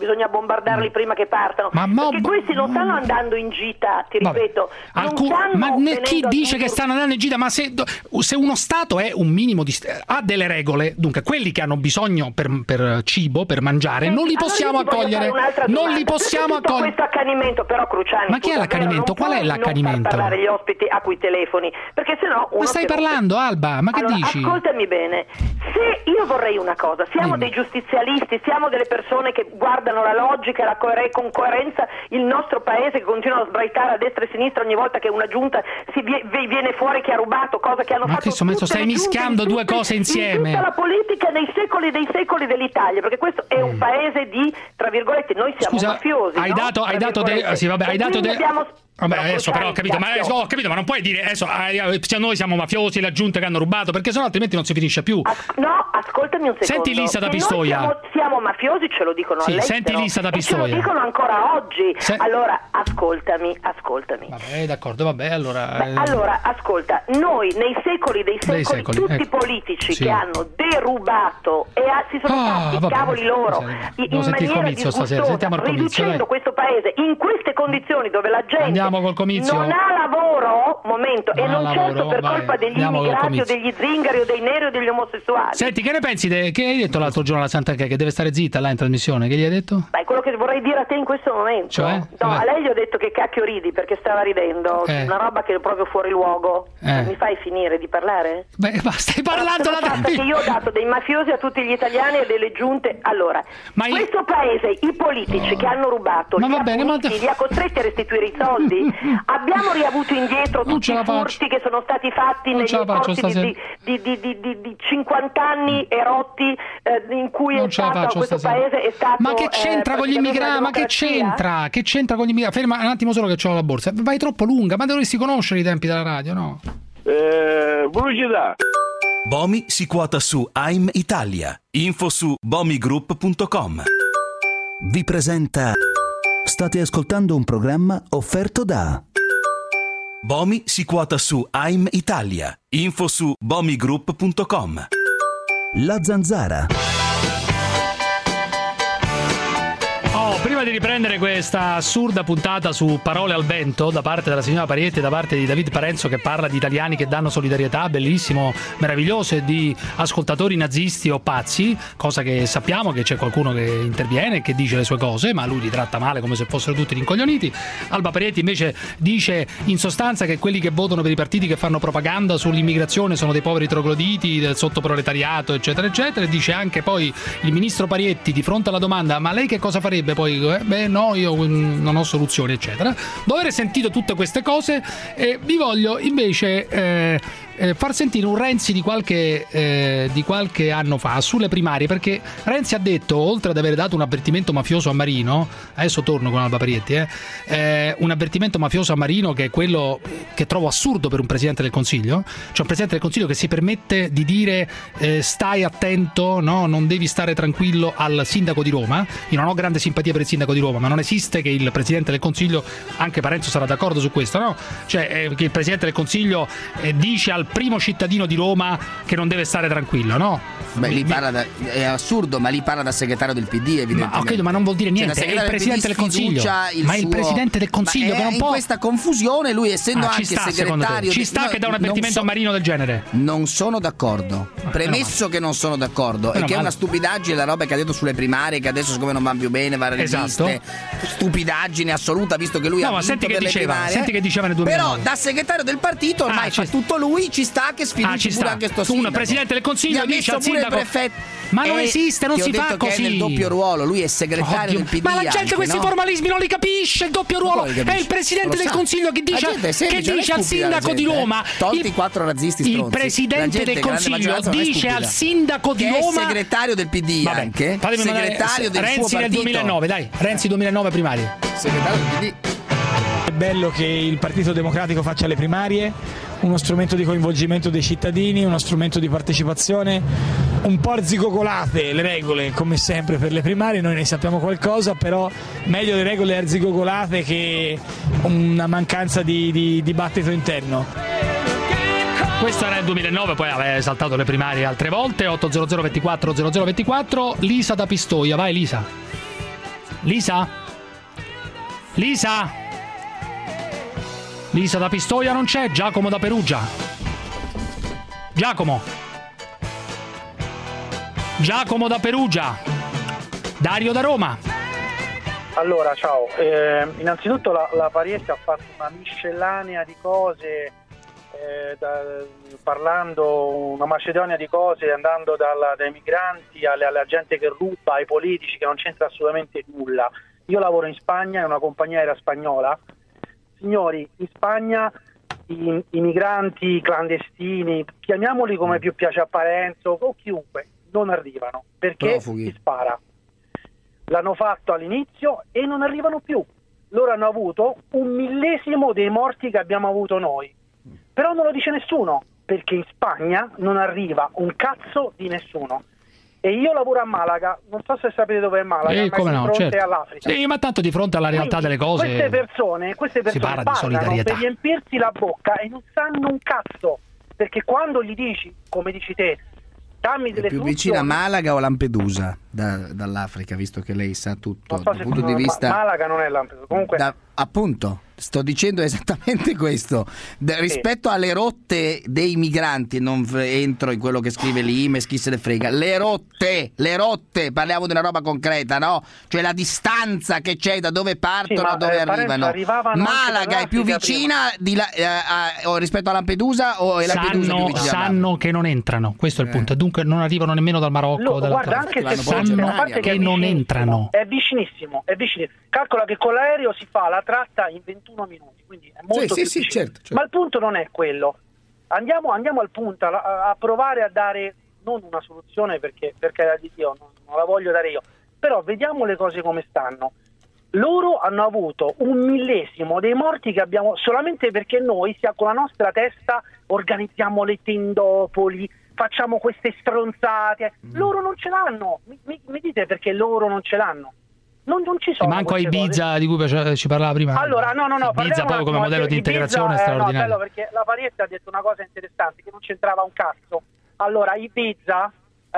bisogna bombardarli prima che partano, ma mo- perché questi non stanno andando in gita, ti Vabbè. ripeto, Alcun- non stanno ma ne- chi dice in... che stanno andando in gita? Ma se, se uno Stato è un minimo di ha delle regole, dunque quelli che hanno bisogno per, per cibo, per mangiare, Senti, non li allora possiamo accogliere, non li possiamo accogliere. Questo accanimento però, Cruciani, ma chi è l'accanimento? Qual è l'accanimento? Non far parlare gli ospiti a cui telefoni, perché sennò uno ma stai parlando, Alba? Ma che allora, dici? Ascoltami bene, se io vorrei una cosa, siamo Dimmi. dei giustizialisti, siamo delle persone che guardano la logica e la coer- con coerenza il nostro paese, che continuano a sbraitare a destra e a sinistra ogni volta che una giunta si vie- viene fuori che ha rubato, cosa che hanno ma fatto che insomma, tutte stai le giunte mischiando in due tutte- cose insieme. in tutta la politica dei secoli dei secoli dell'Italia, perché questo è un paese di, tra virgolette, noi siamo Scusa, mafiosi, hai no? dato, hai Tra dato de- virgolette. sì, vabbè, hai E dato quindi de- abbiamo... Vabbè, Però, adesso però ho capito, ma adesso, ho capito, ma non puoi dire adesso eh, se noi siamo mafiosi, la giunta che hanno rubato, perché sennò altrimenti non si finisce più. As- no, ascoltami un secondo. Senti Lisa da Se Pistoia. Noi siamo, siamo mafiosi, ce lo dicono Sì, all'estero. senti Lisa da e ce Pistoia. lo dicono ancora oggi. Se- Allora, ascoltami, ascoltami. Vabbè, d'accordo, vabbè, allora Beh, eh, allora, ascolta, noi nei secoli dei secoli, Dei secoli, tutti ecco. i politici Sì. che hanno derubato e a- si sono Ah, fatti i vabbè, cavoli loro sì, i- devo in sentire il maniera comizio stasera, disgustosa, sentiamo il comizio, riducendo dai. questo paese in queste condizioni dove la gente Andiamo col comizio. non ha lavoro, momento, e Non ha non certo lavoro, per vai, colpa degli andiamo col immigrati o comizio. degli zingari o dei neri o degli omosessuali. Senti, che ne pensi? De- che hai detto l'altro giorno alla Santa che che deve stare zitta là in trasmissione? Che gli hai detto? Beh, quello che vorrei dire a te in questo momento, Cioè? no, Vabbè. a lei gli ho detto che cacchio ridi perché stava ridendo, Eh. una roba che è proprio fuori luogo. Eh. Mi fai finire di parlare? Beh, ma stai parlando Però da basta che io ho dato dei mafiosi a tutti gli italiani e delle giunte. Allora, Ma io- questo paese, i politici che hanno rubato, Ma li va ha bene, ma- puniti, li ha costretti a restituire i soldi. Abbiamo riavuto indietro Non tutti ce i la faccio. furti che sono stati fatti Non negli ce la faccio corsi di, stasera. di, di, di, di, di cinquanta anni erotti eh, in cui Non è ce la stato, faccio questo stasera. paese è stato Ma che c'entra eh, con gli praticamente immigrati? una Ma che democrazia? c'entra? Che c'entra con gli immigrati? Ferma un attimo solo che c'ho la borsa. Vai troppo lunga, ma dovresti conoscere i tempi della radio, no? Eh, pubblicità. Bomi si quota su A I M Italia. Info su bomigroup punto com. Vi presenta. State ascoltando un programma offerto da Bomi si quota su A I M Italia. Info su bomigroup punto com. La Zanzara. Oh, prima di riprendere questa assurda puntata su Parole al vento da parte della signora Parietti e da parte di David Parenzo, che parla di italiani che danno solidarietà, bellissimo, meraviglioso, e di ascoltatori nazisti o pazzi, cosa che sappiamo che c'è qualcuno che interviene e che dice le sue cose, ma lui li tratta male come se fossero tutti rincoglioniti. Alba Parietti invece dice in sostanza che quelli che votano per i partiti che fanno propaganda sull'immigrazione sono dei poveri trogloditi del sottoproletariato, eccetera eccetera, e dice anche poi il ministro Parietti di fronte alla domanda ma lei che cosa farebbe poi? Eh, beh no, io mm, non ho soluzioni eccetera. Dopo aver sentito tutte queste cose eh, vi voglio invece eh, eh, far sentire un Renzi di qualche, eh, di qualche anno fa sulle primarie, perché Renzi ha detto, oltre ad aver dato un avvertimento mafioso a Marino, adesso torno con Alba Parietti, eh, eh, un avvertimento mafioso a Marino che è quello che trovo assurdo per un Presidente del Consiglio, cioè un Presidente del Consiglio che si permette di dire eh, stai attento, no, non devi stare tranquillo al Sindaco di Roma. Io non ho grande simpatia per il Sindaco di Roma, ma non esiste che il Presidente del Consiglio, anche Parenzo sarà d'accordo su questo, no? Cioè eh, che il Presidente del Consiglio eh, dice al primo cittadino di Roma che non deve stare tranquillo, no? Beh, lì parla da, è assurdo, ma lì parla da segretario del P D, evidentemente. Ma, okay, ma non vuol dire niente, cioè, è il Presidente del Consiglio. Il ma è il suo... Presidente del Consiglio ma che non in può... questa confusione, lui essendo ah, anche ci sta, segretario... Ci sta no, che dà un avvertimento so... a Marino del genere? Non sono d'accordo. Premesso che non sono d'accordo e che è una stupidaggine la roba che ha detto sulle primarie, che adesso siccome non vanno più bene, va alle esatto. liste, stupidaggine assoluta, visto che lui no, ha ma vinto senti che per le diceva, primarie. senti che diceva nel duemilanove. Però da segretario del partito ormai ah, fa ci... tutto lui, ci sta che sfiducia ah, ci pure sta. anche sto Un sindaco. Presidente del Consiglio dice al sindaco prefetto... ma non esiste, non ti si ho detto fa così. Che è nel doppio ruolo, lui è segretario Oddio. del P D. Ma la gente anche, questi no? formalismi non li capisce. Il doppio ruolo è il Presidente del Consiglio che dice, che dice al sindaco di Roma. Tolti i quattro razzisti stronzi. Il Presidente del Consiglio dice al sindaco di Roma, è segretario del P D. Vabbè, anche segretario del Renzi suo partito. nel duemilanove, dai, Renzi duemilanove primarie. Segretario del P D. È bello che il Partito Democratico faccia le primarie, uno strumento di coinvolgimento dei cittadini, uno strumento di partecipazione, un po' arzigogolate le regole come sempre per le primarie, noi ne sappiamo qualcosa, però meglio le regole arzigogolate che una mancanza di, di dibattito interno. Questo era il duemilanove, poi aveva saltato le primarie altre volte. Otto zero zero ventiquattro zero zero ventiquattro. Lisa da Pistoia, vai Lisa. Lisa? Lisa? Lisa da Pistoia non c'è? Giacomo da Perugia? Giacomo? Giacomo da Perugia? Dario da Roma? Allora, ciao. Eh, innanzitutto la, la Parietta ha fatto una miscellanea di cose, eh, da, parlando una macedonia di cose, andando dalla, dai migranti alle, alla gente che ruba, ai politici, che non c'entra assolutamente nulla. Io lavoro in Spagna, in una compagnia aerea spagnola. Signori, in Spagna i, i migranti, i clandestini, chiamiamoli come più piace a Parenzo o chiunque, non arrivano perché Profughi. Si spara. L'hanno fatto all'inizio e non arrivano più. Loro hanno avuto un millesimo dei morti che abbiamo avuto noi. Però non lo dice nessuno, perché in Spagna non arriva un cazzo di nessuno. E io lavoro a Malaga, non so se sapete dove è Malaga, eh, ma come è di no, fronte certo. all'Africa. Sì, ma tanto di fronte alla realtà Quindi, delle cose queste persone, queste persone si parla di parlano solidarietà per riempirsi la bocca e non sanno un cazzo, perché quando gli dici, come dici te, dammi delle È più soluzioni, vicina a Malaga o Lampedusa da, dall'Africa, visto che lei sa tutto non so dal se punto di vista Malaga non è Lampedusa, comunque da, appunto sto dicendo esattamente questo. D- sì. Rispetto alle rotte dei migranti, non f- entro in quello che scrive l'Imes, chi se ne frega, le rotte, le rotte, parliamo di una roba concreta, no? Cioè la distanza che c'è da dove partono a sì, dove eh, arrivano. Malaga è più vicina di la, eh, a, rispetto a Lampedusa o è Lampedusa sanno, più vicina? Sanno che non entrano, questo è il punto, dunque non arrivano nemmeno dal Marocco. Lo, guarda, anche se sanno che, che non entrano. È vicinissimo, è vicinissimo. Calcola che con l'aereo si fa la tratta in ventuno minuti, quindi è molto sì, più sì, vicino. sì, certo, certo. Ma il punto non è quello. Andiamo, andiamo al punto, a, a provare a dare non una soluzione, perché per carità di Dio non, non la voglio dare io, però vediamo le cose come stanno. Loro hanno avuto un millesimo dei morti che abbiamo solamente perché noi sia con la nostra testa organizziamo le tendopoli, facciamo queste stronzate. Mm. Loro non ce l'hanno. Mi, mi, mi dite perché loro non ce l'hanno? Non, non ci sono. E manco a Ibiza cose. Di cui ci parlava prima. Allora, no, no, no. Ibiza poi come modello di integrazione Ibiza, è straordinario. Eh, no, bello, perché la Parietta ha detto una cosa interessante che non c'entrava un cazzo. Allora, Ibiza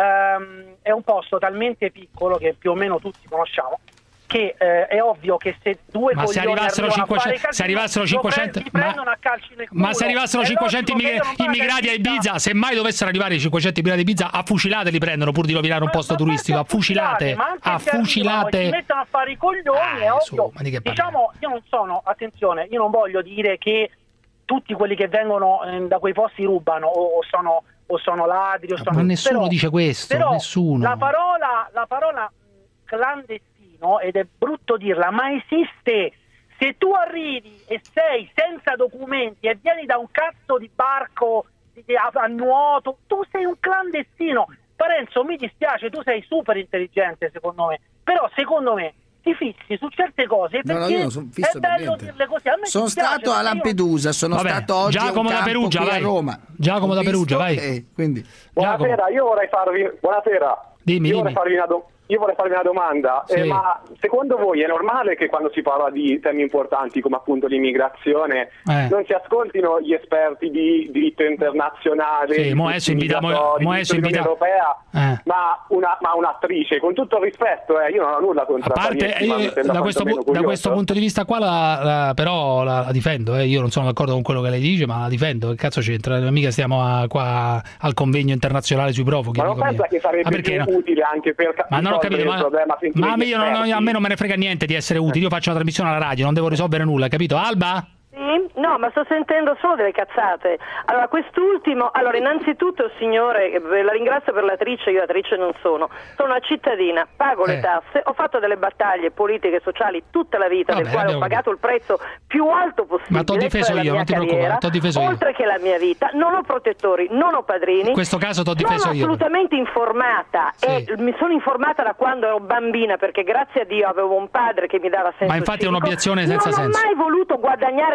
ehm, è un posto talmente piccolo che più o meno tutti conosciamo, che eh, è ovvio che se due ma se arrivassero cinquecento, casino, se arrivassero cinquecento pre- ma, a calci nel culo, ma se arrivassero cinquecento immig- immigrati a Ibiza, se mai dovessero arrivare i cinquecento immigrati a Ibiza, a fucilate li prendono pur di rovinare un ma, posto ma turistico, a fucilate, a fucilate. Si mettono a fare i coglioni, ah, è ovvio. Su, diciamo, io non sono, attenzione, io non voglio dire che tutti quelli che vengono eh, da quei posti rubano o, o sono o sono ladri o sono, ma nessuno però, dice questo, però nessuno. La parola la parola clandestino, ed è brutto dirla, ma esiste. Se tu arrivi e sei senza documenti e vieni da un cazzo di barco a, a nuoto, tu sei un clandestino. Parenzo, mi dispiace, tu sei super intelligente secondo me, però secondo me ti fissi su certe cose perché no, no, io non sono fisso è bello dirle così. A me sono dispiace, stato a Lampedusa, io... sono Vabbè, stato oggi Giacomo a un da Perugia, vai. a Roma. Giacomo da Perugia, vai. Eh, quindi. Buonasera, io vorrei farvi buonasera. Dimmi, io dimmi. vorrei farvi una domanda. Io vorrei farvi una domanda, sì. eh, ma secondo voi è normale che quando si parla di temi importanti come appunto l'immigrazione eh. non si ascoltino gli esperti di diritto internazionale, sì, mo adesso invitiamo dell'Unione Europea, eh. ma, una, ma un'attrice, con tutto il rispetto, eh, io non ho nulla contro a parte, io, da, questo, da questo punto di vista qua la, la, però la, la difendo, eh. Io non sono d'accordo con quello che lei dice, ma la difendo, che cazzo c'entra? Mica stiamo a, qua al convegno internazionale sui profughi. Ma non pensa che sarebbe più no? utile anche per ma non ho capito, ma, ma io non, a me non me ne frega niente di essere utile, io faccio una trasmissione alla radio, non devo risolvere nulla, capito? Alba? Sì? No, ma sto sentendo solo delle cazzate. Allora, quest'ultimo, allora innanzitutto signore, la ringrazio per l'attrice, io attrice non sono, sono una cittadina, pago eh. le tasse, ho fatto delle battaglie politiche e sociali tutta la vita, Vabbè, del quale ho pagato il prezzo più alto possibile. Ma t'ho difeso io, non ti preoccupare, t'ho difeso io. Oltre che la mia vita, non ho protettori, non ho padrini. In questo caso t'ho difeso sono io. Sono assolutamente informata sì. e mi sono informata da quando ero bambina, perché grazie a Dio avevo un padre che mi dava senso Ma infatti civico. È un'obiezione senza non senso. Non ho mai voluto guadagnare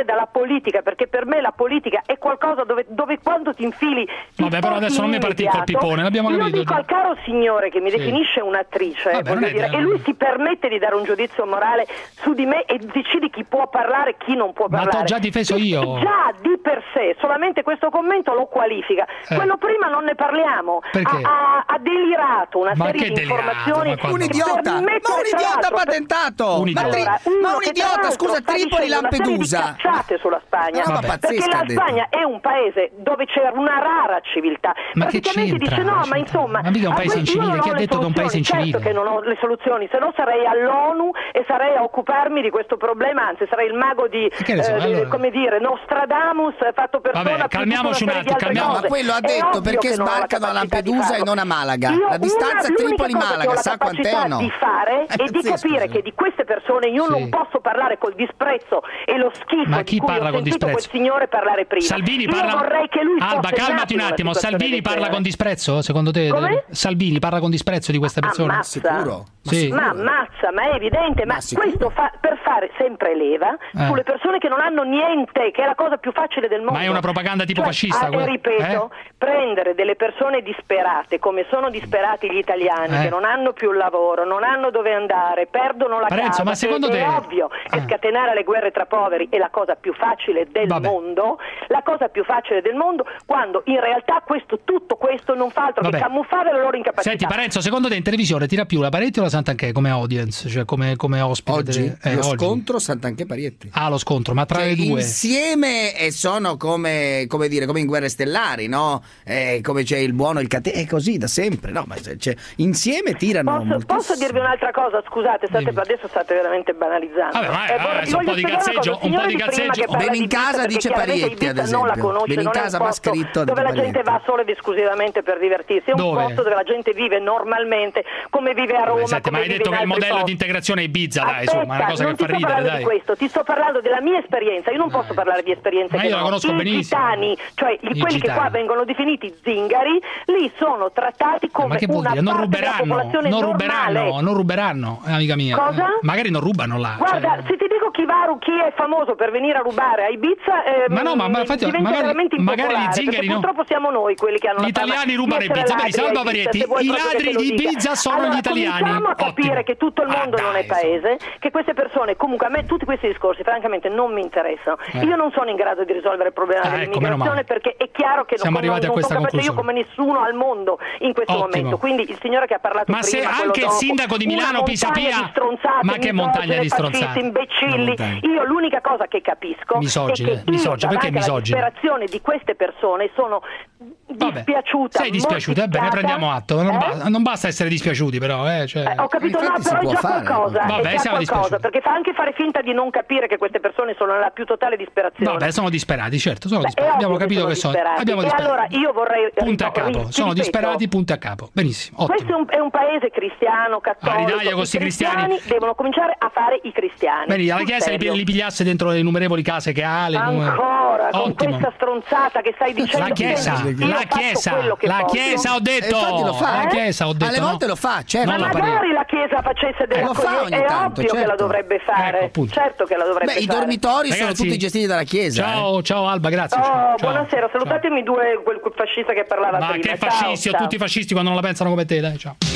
dalla politica, perché per me la politica è qualcosa dove, dove quando ti infili ti vabbè, però adesso non ne parti col pippone, l'abbiamo io capito. Io dico al caro signore che mi sì. definisce un'attrice, vabbè, voglio dire, e lui si permette di dare un giudizio morale su di me e decidi chi può parlare e chi non può parlare. Ma t'ho già difeso io. Già di per sé, solamente questo commento lo qualifica. Eh. Quello prima non ne parliamo. Perché? Ha, ha, ha delirato una ma serie di informazioni. Ma un idiota, ma un idiota patentato. Un idiota. Ma, tri- ma un idiota, scusa, Tripoli Lampedusa. Sulla Spagna, no, perché la Spagna è un paese dove c'è una rara civiltà. Ma che c'entra? Dice no, ma insomma, ma mica è un paese incivile, chi ha detto che è un paese incivile? Certo che non ho le soluzioni, se no sarei all'ONU e sarei a occuparmi di questo problema, anzi sarei il mago di, eh, so, allora... come dire, Nostradamus fatto persona. Vabbè, calmiamoci un attimo, calmiamo. Ma quello ha detto perché sbarcano a Lampedusa e non a Malaga. Io, la distanza Tripoli-Malaga, sa quant'è o no? Di fare e di capire che di queste persone io sì. non posso parlare col disprezzo e lo schifo ma chi di cui parla ho con sentito disprezzo? quel signore parlare prima. Salvini io parla... vorrei che lui Alba, calmati un attimo. Salvini parla con disprezzo, secondo te? Come? Salvini parla con disprezzo di queste persone? Ammazza. Sicuro? Ma, sì. ma ammazza, ma è evidente, ma, ma questo fa, per fare sempre leva eh. sulle persone che non hanno niente, che è la cosa più facile del mondo. Ma è una propaganda tipo cioè, fascista? Ah, ripeto, eh? prendere delle persone disperate, come sono disperati gli italiani, eh. che non hanno più il lavoro, non hanno dove andare, perdono la Parenzo, casa, ma secondo te... è ovvio che eh. scatenare le guerre tra poveri è la cosa più facile del Vabbè. mondo, la cosa più facile del mondo, quando in realtà questo, tutto questo non fa altro Vabbè. che camuffare la loro incapacità. Senti Parenzo, secondo te in televisione tira più la Parietti o la Santanchè come audience, cioè come, come ospite? Oggi? Delle... Eh, lo oggi. scontro Santanchè Parietti. Ah, lo scontro, ma tra cioè, le due insieme e sono come, come dire, come in Guerre Stellari, no? Eh, come c'è il buono e il cattivo, è così da sempre, no? Ma cioè, insieme tirano. Posso, posso dirvi un'altra cosa? Scusate, state, adesso state veramente banalizzando. Vabbè, ma, eh, eh, un po' di cazzeggio, un po' di cazzeggio. Benincasa dice Parietti, ad esempio. Non la conosce, Benincasa non è un va scritto dove la gente va solo ed esclusivamente per divertirsi, è un dove? posto dove la gente vive normalmente, come vive a Roma. Beh, senti, ma hai detto che il modello posti. di integrazione è Ibiza, dai, Aspetta, insomma, è una cosa che fa ridere, dai. Di questo, ti sto parlando della mia esperienza, io non posso parlare di esperienze ma che io la no. conosco I benissimo. gitani, cioè I quelli gitani. che qua vengono definiti zingari, lì sono trattati come ma che vuol una dire? Non parte della ruberanno, popolazione non normale. ruberanno, non ruberanno, eh, amica mia. Cosa? Magari non rubano là. Guarda, cioè... se ti dico chi va, chi è famoso per venire a rubare a Ibiza, eh, ma no, ma, ma infatti, diventa magari, veramente magari gli zingari no. Purtroppo siamo noi quelli che hanno gli italiani rubano Ibiza, vedi, Salva Parietti, i ladri di Ibiza sono allora, gli italiani. Cominciamo a capire Ottimo. che tutto il mondo ah, non dai, è paese, che queste persone, comunque a me tutti questi discorsi francamente non mi interessano. Eh. Io non sono in grado di risolvere il problema ah, dell'immigrazione ecco, perché è chiaro che siamo non, arrivati non, a questa non sono capace io come nessuno al mondo in questo Ottimo. momento. Quindi il signore che ha parlato ma prima, se anche dopo, il sindaco di Milano Pisapia, ma che montagna di stronzate, imbecilli. Io l'unica cosa che capisco misogine, è che misogine, perché misogine? La disperazione di queste persone sono dispiaciuta. Sei dispiaciuta, ebbene prendiamo atto. Non, eh? ba- non basta essere dispiaciuti, però. Eh, cioè... eh, ho capito, no, però è già fare, qualcosa. Vabbè, è già siamo qualcosa perché fa anche fare finta di non capire che queste persone sono nella più totale disperazione. Vabbè, sono disperati, certo. Sono Beh, disperati. Abbiamo che capito sono che sono. disperati. Abbiamo e disperati. allora io vorrei. Punto a capo. Ripeto, sono disperati, punto a capo. Benissimo. Ottimo. Questo è un, è un paese cristiano, cattolico. Ridaglia con questi cristiani. cristiani devono cominciare a fare i cristiani. Vedi, la Chiesa li, li pigliasse dentro le innumerevoli case che ha. Le Ancora, con Ottimo. questa stronzata che stai dicendo. La Chiesa, la Chiesa, la Chiesa, ho detto. Eh, lo fa. La Chiesa, ho detto. Alle volte no? lo fa, certo. Ma magari la Chiesa facesse della eh, lo fa ogni è tanto, ovvio certo. che la dovrebbe fare. Ecco, certo che la dovrebbe Beh, fare. i dormitori Ragazzi, sono tutti gestiti dalla Chiesa. Ciao, eh. ciao Alba, grazie. Oh, ciao, buonasera, ciao. salutatemi due quel fascista che parlava Ma prima. che Ciao, fascisti, ciao. o tutti fascisti quando non la pensano come te, dai, ciao.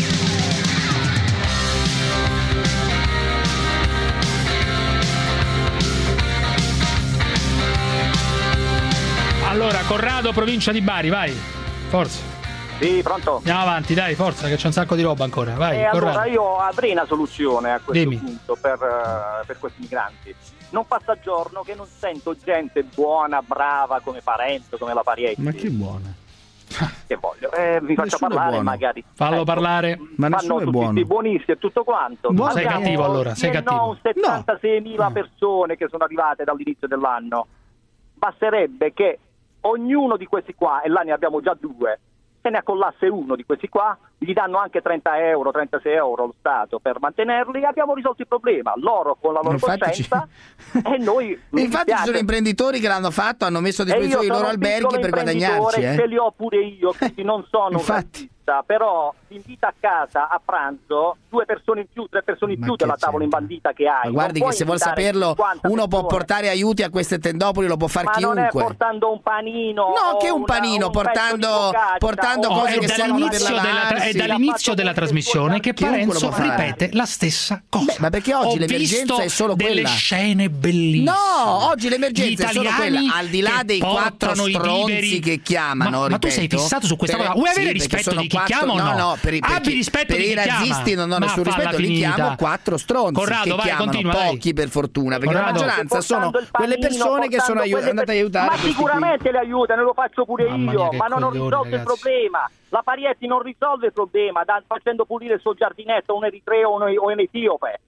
Allora, Corrado, provincia di Bari, vai. Forza. Sì, pronto? Andiamo avanti, dai, forza, che c'è un sacco di roba ancora. Vai, eh, Corrado. allora io avrei una soluzione a questo Dimmi. punto per, uh, per questi migranti. Non passa giorno che non sento gente buona, brava come Parenzo, come la Parietti. Ma che buona. Che voglio? Eh, vi faccio Nessuno è parlare buono. magari. Fallo Ecco, parlare. Ma fanno nessuno è tutti buono. sti buonisti e tutto quanto. Buono. Sei Abbiamo cattivo allora, sei sì e cattivo. No, settantaseimila No. persone che sono arrivate dall'inizio dell'anno. Basterebbe che ognuno di questi qua, e là ne abbiamo già due, se ne accollasse uno di questi qua, gli danno anche trenta euro, trentasei euro lo Stato per mantenerli, abbiamo risolto il problema, loro con la loro Infatti coscienza ci... e noi... E infatti ci sono imprenditori che l'hanno fatto, hanno messo a disposizione i loro alberghi per guadagnarci. Eh? Ce li ho pure io, quindi non sono infatti. un cosa, però ti invita a casa a pranzo due persone in più, tre persone in Ma più che della tavola imbandita che hai. Ma guardi Non che puoi se vuol invitare saperlo cinquanta uno può persone. portare aiuti a queste tendopoli, lo può far Ma non è chiunque. portando un panino. No, o che un una- panino, un portando, pezzo di focaccia, portando o- cose è che servono per dall'inizio della, tra- è lavarsi. dall'inizio della trasmissione che Chiunque lo Parenzo può fare. ripete la stessa cosa. Beh, ma perché oggi Ho l'emergenza visto è solo delle quella. scene bellissime. No, oggi l'emergenza Gli è solo italiani quella, al di là che dei quattro portano i stronzi viveri- che chiamano. Ma, ma tu sei ripeto, fissato su questa per- cosa? Vuoi sì, avere perché rispetto sono di chi quattro- chiama o no? No, no, per, i- Abbi perché- rispetto per di i chi chiama. razzisti non ho Ma nessun falla rispetto, li finita. chiamo quattro stronzi Corrado, che vai, chiamano, continua, dai. pochi per fortuna, perché Corrado. la maggioranza sono Portando il quelle panino, persone che sono portando aiu- quelle andate a per- aiutare Ma questi qui. sicuramente le aiutano, lo faccio pure Mamma io, mia, che ma non ho coglioni, risolto il ragazzi. problema. La Parietti non risolve il problema da- facendo pulire il suo giardinetto a un eritreo o un, o un etiope.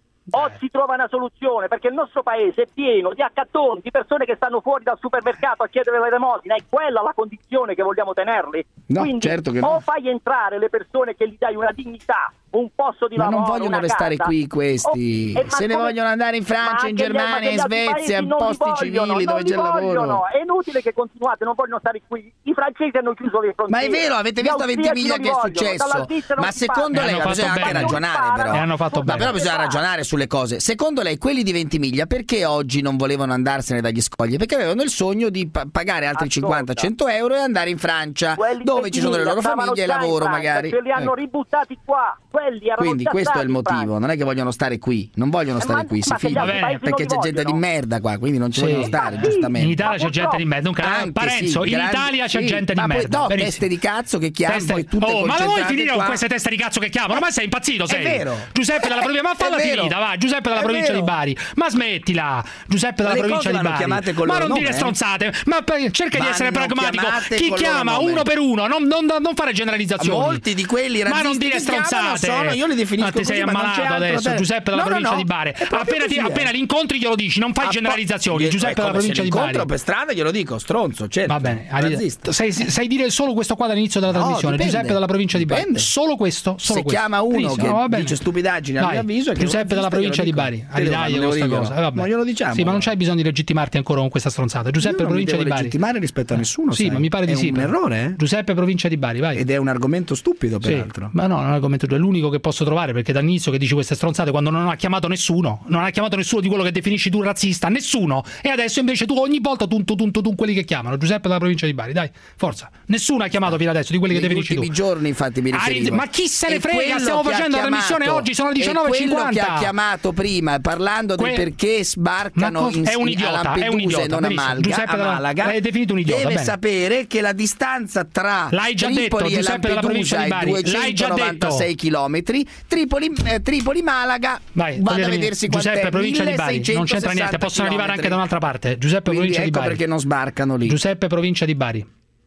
O si trova una soluzione, perché il nostro paese è pieno di accattoni, di persone che stanno fuori dal supermercato a chiedere l'elemosina, è quella la condizione che vogliamo tenerli. No, Quindi certo che no. o fai entrare le persone che gli dai una dignità, un posto di Ma lavoro, non vogliono una restare casa, qui questi, o- eh, ma se ne come- vogliono andare in ma Francia, in anche gli- ma Germania, gli in altri Svezia, paesi in non li posti vogliono, civili dove non c'è il li lavoro. vogliono. È inutile che continuate, non vogliono stare qui. I francesi hanno chiuso le frontiere. Ma è vero, avete Gli visto a Ventimiglia austriaci che è non li vogliono, successo? dalla Svizzera non Ma si secondo parla. lei hanno bisogna fatto anche bene. ragionare però. E hanno fatto Ma bene. però bisogna ragionare sulle cose. Secondo lei quelli di Ventimiglia perché oggi non volevano andarsene dagli scogli? Perché avevano il sogno di pa- pagare altri cinquanta cento euro e andare in Francia, Quelli dove di ci sono le loro Ventimiglia famiglie e stavano già in lavoro Francia, magari. Ce li hanno Ecco. ributtati qua. Quelli erano Quindi già questo è stati il in motivo, Francia. non è che vogliono stare qui, non vogliono Eh, stare ma- qui, si ma se gli fidano, altri paesi non perché li c'è gente di vogliono? merda qua, quindi non ci Sì. vogliono stare, Sì. giustamente. In Italia Ma c'è gente di merda. Dunque, Anche Parenzo, sì, in grandi- Italia c'è sì, gente di ma poi- merda. no, Benissimo. teste di cazzo che chiamano Teste- poi tutte Oh, ma la vuoi concentrate finire qua. con queste teste di cazzo che chiamano? Ma sei impazzito, sei? vero. Giuseppe dalla provincia, ma falla È vero. finita, va. Giuseppe dalla È provincia vero. di Bari. Ma smettila. Giuseppe dalla Le provincia cose di vanno Bari. chiamate col Ma loro non dire nome, eh. stronzate. Ma per- cerca di essere Vanno pragmatico. chiamate Chi col loro chiama nome. uno per uno, non, non- non fare generalizzazioni. Molti di quelli Ma non razzisti dire che chiamano stronzate. sono- io li definisco Ma ti sei così, ma non c'è ammalato altro adesso. da- Giuseppe dalla No, no, provincia no. di Bari. È proprio Appena, ti, così, eh. appena li incontri glielo dici, non fai Ah, generalizzazioni. eh, Giuseppe dalla come provincia se di Bari. incontro per strada glielo dico, stronzo, certo. Va bene, razzista. sai, sai dire solo questo qua dall'inizio della No, trasmissione. dipende. Giuseppe dalla provincia di Bari. Dipende. Solo questo, solo Se questo. chiama uno Benissimo, che va bene. dice stupidaggini a Dai, mio avviso, è che Giuseppe non dalla esiste, provincia di glielo Bari. dico. Ridagli Devo questa dirlo. cosa. eh, vabbè. Ma glielo diciamo. Sì, ma non c'hai bisogno di legittimarti ancora con questa stronzata. Giuseppe Io non provincia mi di devo Bari. legittimare rispetto a nessuno, Sì, sai. ma mi pare di È sì. un però. errore, eh? Giuseppe provincia di Bari, vai. Ed è un argomento stupido, Sì, peraltro. ma no, non è un argomento, è l'unico che posso trovare, perché dall'inizio che dici queste stronzate quando non ha chiamato nessuno, non ha chiamato nessuno di quello che definisci tu razzista, nessuno. E adesso invece tu ogni volta tu tu tu tu, tu quelli che chiamano. Giuseppe dalla provincia di Bari, dai, forza. Nessuno ha chiamato fino adesso di quelli che Negli definisci tu. ultimi giorni, infatti, mi Ah, riferivo. ma chi se ne E frega? quello Stiamo che ha facendo la trasmissione chiamato- oggi, sono le diciannove e e quello cinquanta. che ha chiamato prima, parlando del Que- perché Ma sbarcano cosa- in, è un a idiota, è un Lampedusa idiota, e non a benissimo. Malga, Giuseppe a dalla- Malaga, l'hai definito un idiota, deve bene. sapere che la distanza tra L'hai già detto, Tripoli e Giuseppe dalla provincia Lampedusa di è Bari. L'hai già duecentonovantasei detto. chilometri, Tripoli, eh, Tripoli Malaga, Vai, vada a togliermi- vedersi Giuseppe quant'è, provincia di Bari, non c'entra niente, possono arrivare anche da un'altra parte. Giuseppe Quindi provincia di ecco Bari. perché non sbarcano lì. Giuseppe provincia di Bari.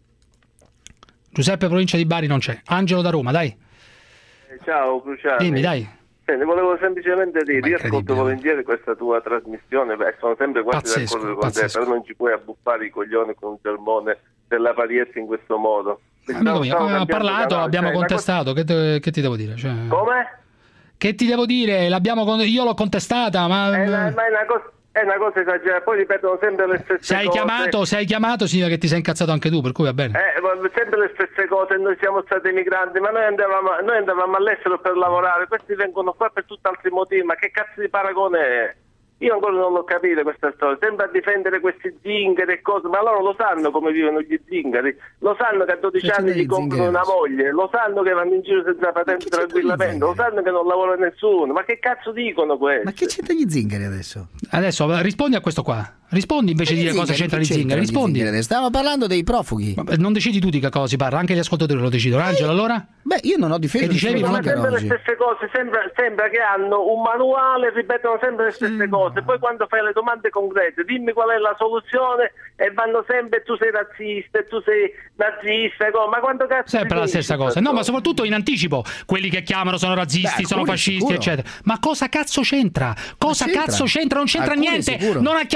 Giuseppe provincia di Bari non c'è. Angelo da Roma, dai. Ciao Cruciani. Dimmi, dai. Senti, volevo semplicemente dire, io ascolto incredibile. volentieri questa tua trasmissione, beh, sono sempre quasi Pazzesco, d'accordo con te, pazzesco. però non ci puoi abbuffare i coglioni con un sermone della Parietti in questo modo. Amico mio, Stavo ha cambiando parlato, canale, abbiamo cioè, una contestato. Che, te- che ti devo dire? Cioè, cosa- Come? che ti devo dire? L'abbiamo con- io l'ho contestata, ma. È una, ma è una cosa... È una cosa esagerata, poi ripetono sempre le stesse Se hai cose. chiamato, se hai chiamato significa che ti sei incazzato anche tu, per cui va bene. Eh, ma sempre le stesse cose, noi siamo stati migranti, ma noi andavamo, noi andavamo all'estero per lavorare, questi vengono qua per tutti altri motivi, ma che cazzo di paragone è? Io ancora non l'ho capito questa storia, sembra difendere questi zingari e cose, ma loro lo sanno come vivono gli zingari, lo sanno che a dodici Che anni c'è gli comprano una moglie, lo sanno che vanno in giro senza patente tranquillamente, lo sanno che non lavora nessuno, ma che cazzo dicono questo? Ma che c'entra gli zingari adesso? Adesso rispondi a questo qua. Rispondi invece di dire cosa c'entra gli zingari. Rispondi. Stiamo parlando dei profughi. Vabbè, non decidi tu di che cosa si parla, anche gli ascoltatori lo decidono. Angelo, allora? Beh, io non ho difeso Che dicevi, nessuno non è per sempre le oggi. stesse cose, sembra, sembra che hanno un manuale, ripetono sempre le stesse cose, poi quando fai le domande concrete, dimmi qual è la soluzione e vanno sempre tu sei razzista, e tu sei nazista, ma quanto cazzo Sempre la stessa cosa. No, ma soprattutto in anticipo, quelli che chiamano sono razzisti, Beh, sono alcuni fascisti, sicuro. eccetera. Ma cosa cazzo c'entra? Cosa c'entra? cazzo c'entra? Non c'entra Alcuni niente. sicuro. Non ha chiamato nessuno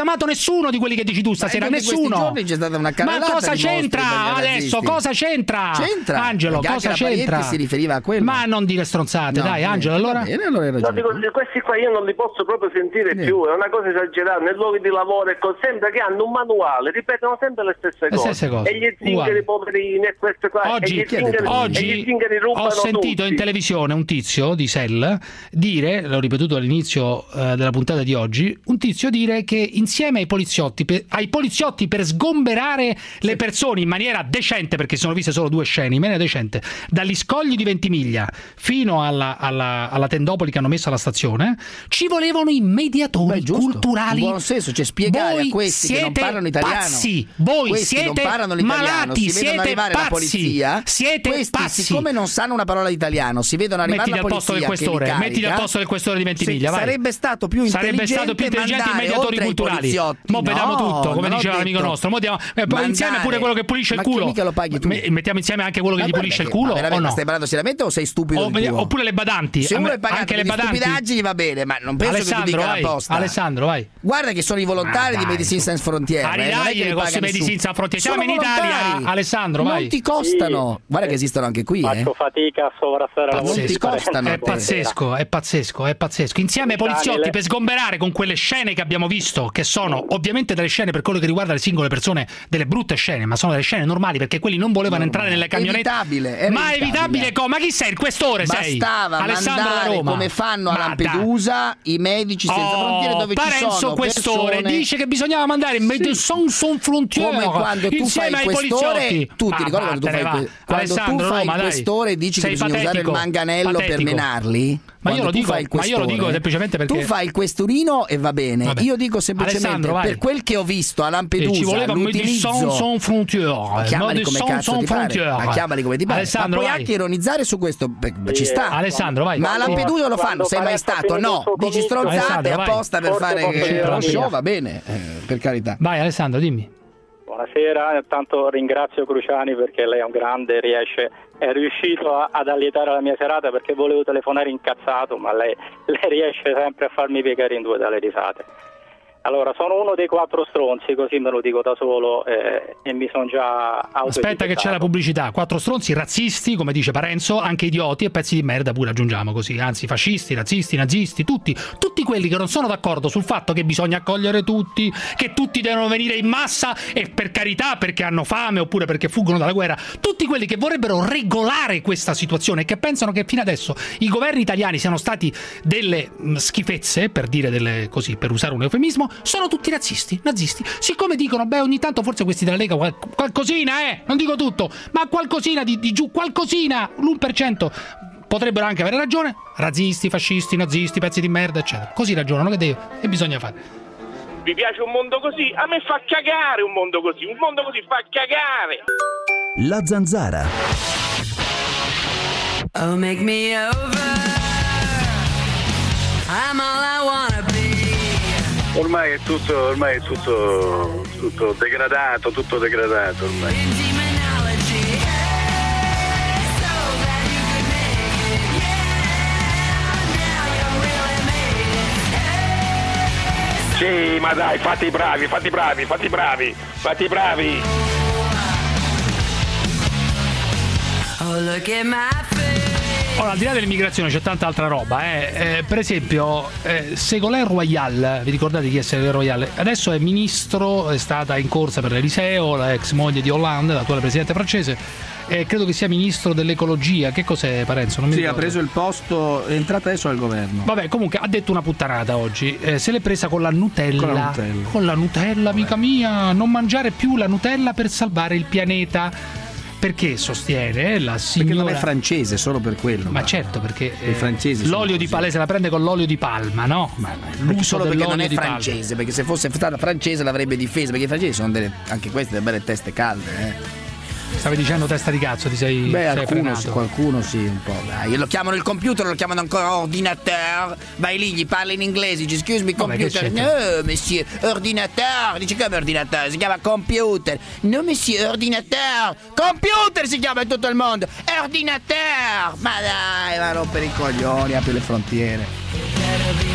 nessuno di quelli che dici tu stasera, nessuno. C'è stata una ma cosa c'entra adesso? Cosa c'entra? C'entra. Angelo, cosa c'entra? Si riferiva a quello. Ma non dire stronzate, no, dai, Angelo, allora. Bene, allora no, dico, questi qua io non li posso proprio sentire eh. più, è una cosa esagerata, nei luoghi di lavoro e così, sembra che hanno un manuale, ripetono sempre le stesse, le cose. stesse cose. E gli zingari poverini e queste qua. Oggi, e gli zingari, oggi e gli zingari rubano ho sentito tutti. in televisione un tizio di Sell dire, l'ho ripetuto all'inizio eh, della puntata di oggi, un tizio dire che insieme ai poliziotti, per, ai poliziotti per sgomberare le persone in maniera decente, perché si sono viste solo due scene, in maniera decente, dagli scogli di Ventimiglia fino alla, alla, alla tendopoli che hanno messo alla stazione, ci volevano i mediatori Beh, culturali. In buon senso, cioè spiegare voi a questi che non parlano italiano, pazzi, voi questi siete non parlano l'italiano, malati, si vedono siete arrivare pazzi, la polizia, siete questi pazzi. Siccome non sanno una parola di italiano, si vedono arrivare mettiti la al posto polizia del questore, che li mettiti al carica. posto del questore di Ventimiglia, Sì, vai. sarebbe stato più sarebbe stato più intelligente i mediatori culturali. Mo vediamo no, tutto, come non diceva ho l'amico detto. nostro. Mo diamo, eh, poi insieme pure quello che pulisce il Ma culo. che mica lo paghi tu? Me- mettiamo insieme anche quello che Ma gli guarda pulisce il che- culo ma veramente, o no? stai parlando seriamente o sei stupido? O- di tuo? oppure le badanti. Se uno A è me- pagato anche per le le badanti. stupidaggini va bene, ma non penso Alessandro, che tu dica vai. la posta. Alessandro, vai. Guarda che sono i volontari Ma di dai, Medicine Sans Frontiere. Ari, eh, non è dai, che li con paga Medicine nessuno. Sans Frontiere. Sono Siamo in Italia, volontari. Alessandro, vai. Non ti costano. Sì. Guarda che esistono anche qui. Faccio eh. fatica a sovrastare la Non ti Pazzesco. costano. È pazzesco, è pazzesco, è pazzesco. Insieme ai poliziotti per sgomberare con quelle scene che abbiamo visto, che sono ovviamente delle scene per quello che riguarda le singole persone, delle brutte scene, ma sono delle scene normali perché quelli non volevano entrare nelle camionette. Evitabile, era ma evitabile. evitabile come? Ma chi sei? Il questore sei? Bastava Alessandro da mandare Roma. come fanno a Ma Lampedusa i medici senza Oh, frontiere dove Parenzo ci sono questore persone... dice che bisognava mandare Medicine Sans Frontiere come quando tu insieme fai ai questore, poliziotti. tu ti Ah, ricordi quando tu vattene, fai, va. que- quando Alessandro, tu fai Roma, il dai. questore e dici Sei che bisogna usare il patetico, manganello patetico. per menarli? Ma io, Quando lo tu dico, fai il ma io lo questore, dico semplicemente perché tu fai il questurino e va bene. Vabbè. Io dico semplicemente Alessandro, vai. per quel che ho visto a E Lampedusa ci voleva l'utilizzo Medicine Sans Frontiere. Ma chiamali come Medicine cazzo Sans ti pare. Frontiere. Ma chiamali come ti pare. Alessandro, ma puoi vai. anche ironizzare su questo, beh, ci sta. Alessandro, vai. Ma a Lampedusa lo fanno, sei mai stato? No, dici stronzate Alessandro, vai. apposta per Forse fare posso dire lo la show, mia. va bene, eh, per carità. Vai Alessandro, dimmi. Buonasera, intanto ringrazio Cruciani perché lei è un grande, riesce, è riuscito a, ad allietare la mia serata perché volevo telefonare incazzato, ma lei, lei riesce sempre a farmi piegare in due dalle risate. Allora, sono uno dei quattro stronzi, così me lo dico da solo eh, e mi sono già autoetichettato. Aspetta che c'è la pubblicità. Quattro stronzi razzisti, come dice Parenzo, anche idioti e pezzi di merda pure aggiungiamo così. Anzi, fascisti, razzisti, nazisti, tutti. Tutti quelli che non sono d'accordo sul fatto che bisogna accogliere tutti, che tutti devono venire in massa e per carità perché hanno fame oppure perché fuggono dalla guerra. Tutti quelli che vorrebbero regolare questa situazione e che pensano che fino adesso i governi italiani siano stati delle mh, schifezze, per dire delle così, per usare un eufemismo, sono tutti razzisti, nazisti. Siccome dicono, beh, ogni tanto forse questi della Lega qual- qualcosina, eh, non dico tutto, ma qualcosina di, di giù, qualcosina, l'uno per cento potrebbero anche avere ragione. Razzisti, fascisti, nazisti, pezzi di merda, eccetera. Così ragionano, che, deve, che bisogna fare? Vi piace un mondo così? A me fa cagare un mondo così, un mondo così fa cagare. La Zanzara. Oh, make me over. I'm all I wanna be. Ormai è tutto, ormai è tutto, tutto degradato, tutto degradato ormai. Sì, ma dai, fatti bravi, fatti bravi, fatti bravi, fatti bravi. Oh, look at my face. Ora, al di là dell'immigrazione c'è tanta altra roba, eh. Eh, per esempio eh, Ségolène Royal, vi ricordate chi è Ségolène Royal? Adesso è ministro, è stata in corsa per l'Eliseo, la ex moglie di Hollande, l'attuale presidente francese, e credo che sia ministro dell'ecologia. Che cos'è, Parenzo? Non mi Sì, ricordo. ha preso il posto, è entrata adesso al governo. Vabbè, comunque ha detto una puttanata oggi, eh, se l'è presa con la Nutella. Con la Nutella. Con la Nutella, amica mia, non mangiare più la Nutella per salvare il pianeta. Perché sostiene la signora... Perché non è francese, solo per quello. Ma certo, perché I francesi sono l'olio di così. palma se la prende con l'olio di palma, no? Ma l'uso Solo perché non dell'olio è di palma. francese, perché se fosse stata francese l'avrebbe difesa, perché i francesi sono delle, anche queste delle belle teste calde, eh. Stavi dicendo testa di cazzo, ti sei, Beh, sei alcuno frenato. sì, qualcuno sì, un po'. Dai, lo chiamano il computer, lo chiamano ancora ordinateur. Vai lì, gli parli in inglese, dici excuse me Vabbè, che computer. c'entra? No, monsieur, ordinateur. Dici come ordinateur? Si chiama computer. No, monsieur, ordinateur. Computer si chiama in tutto il mondo. Ordinateur. Ma dai, va a rompere i coglioni, apri le frontiere. No,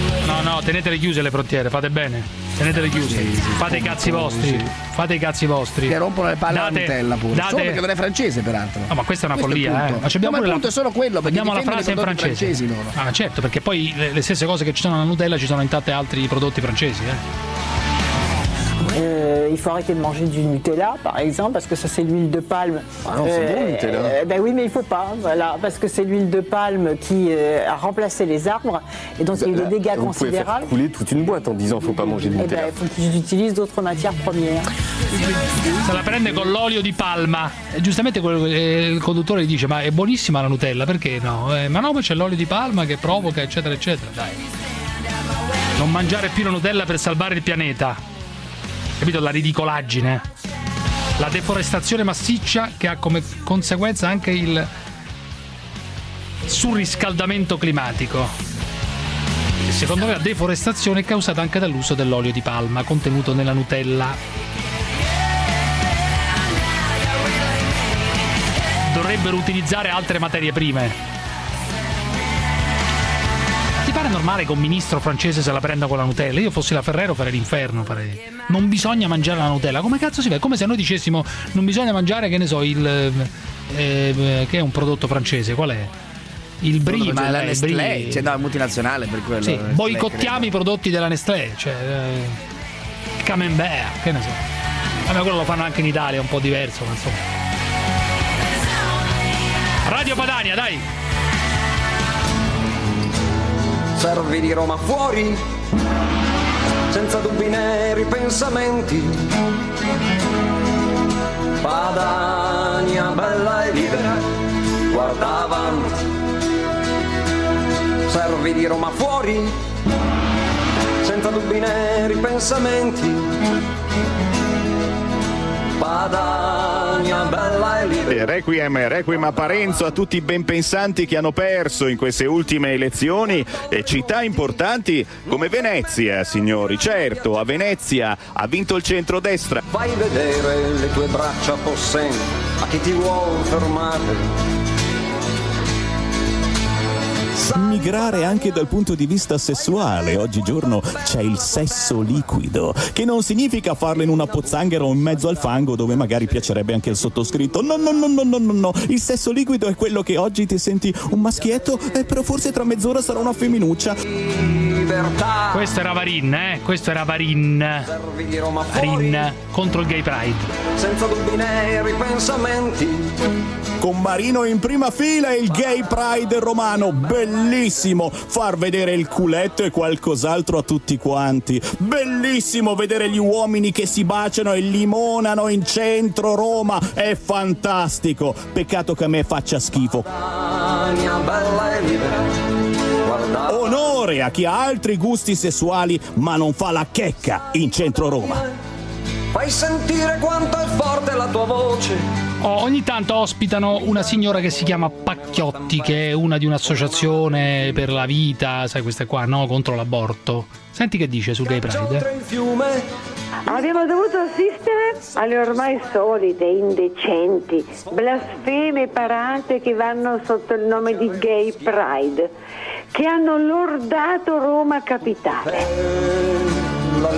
no, tenetele chiuse le frontiere, fate bene. Tenetele chiuse. Sì, sì, fate i cazzi vostri. Sì. Fate i cazzi vostri. Che rompono le palle alla Nutella pure. Date... Solo perché non è francese, peraltro. No, ma questa è una questo follia, è eh. Ma abbiamo no, ma il punto la... è solo quello, perché abbiamo la frase in francese. Francesi loro. Ah, certo, perché poi le, le stesse cose che ci sono nella Nutella ci sono in tanti altri prodotti francesi, eh. Euh, il faut arrêter de manger du Nutella, par exemple, parce que ça c'est l'huile de palme. Ah non, c'est bon le Nutella. Euh, ben oui, mais il faut pas, voilà, parce que c'est l'huile de palme qui euh, a remplacé les arbres et donc il y a eu des dégâts vous considérables. Vous pouvez faire couler toute une boîte en disant faut pas manger de Nutella. Eh ben, il faut qu'ils utilisent d'autres matières premières. Se la prende con l'olio di palma e giustamente quello, eh, il conduttore gli dice ma è buonissima la Nutella, perché no? Eh, ma no, ma c'è l'olio di palma che provoca eccetera eccetera. Dai, non mangiare più la Nutella per salvare il pianeta. Capito? La ridicolaggine, la deforestazione massiccia che ha come conseguenza anche il surriscaldamento climatico. E secondo me la deforestazione è causata anche dall'uso dell'olio di palma contenuto nella Nutella. Dovrebbero utilizzare altre materie prime. Ti pare normale che un ministro francese se la prenda con la Nutella? Io fossi la Ferrero farei l'inferno, farei. Non bisogna mangiare la Nutella. Come cazzo si fa? È come se noi dicessimo non bisogna mangiare, che ne so, il eh, che è un prodotto francese, qual è? Il Brie, ma la Nestlé, c'è da multinazionale per quello. Sì, boicottiamo credo. I prodotti della Nestlé, cioè eh, il Camembert, che ne so. Vabbè, quello lo fanno anche in Italia, è un po' diverso, ma insomma. Radio Padania, dai. Servi di Roma fuori, senza dubbi né ripensamenti. Padania bella e libera, guarda avanti. Servi di Roma fuori, senza dubbi né ripensamenti. Padania bella e libera. Requiem, requiem a Parenzo, a tutti i ben pensanti che hanno perso in queste ultime elezioni e città importanti come Venezia, signori. Certo, a Venezia ha vinto il centrodestra. Fai vedere le tue braccia possenti a chi ti vuol fermare. Migrare anche dal punto di vista sessuale. Oggigiorno c'è il sesso liquido, che non significa farlo in una pozzanghera o in mezzo al fango dove magari piacerebbe anche il sottoscritto. No, no, no, no, no, no, no. Il sesso liquido è quello che oggi ti senti un maschietto, eh, però forse tra mezz'ora sarà una femminuccia. Questo era Varin, eh? Questo era Varin. Varin contro il Gay Pride. Senza dubbi né ripensamenti. Con Marino in prima fila e il Gay Pride romano. Bellissimo far vedere il culetto e qualcos'altro a tutti quanti. Bellissimo vedere gli uomini che si baciano e limonano in centro Roma. È fantastico. Peccato che a me faccia schifo. Onore a chi ha altri gusti sessuali ma non fa la checca in centro Roma. Fai sentire quanto è forte la tua voce. Oh, ogni tanto ospitano una signora che si chiama Pacchiotti, che è una di un'associazione per la vita, sai queste qua, no? Contro l'aborto. Senti che dice sul Gay Pride. Abbiamo dovuto assistere alle ormai solite, indecenti, blasfeme parate che vanno sotto il nome di Gay Pride, che hanno lordato Roma capitale. La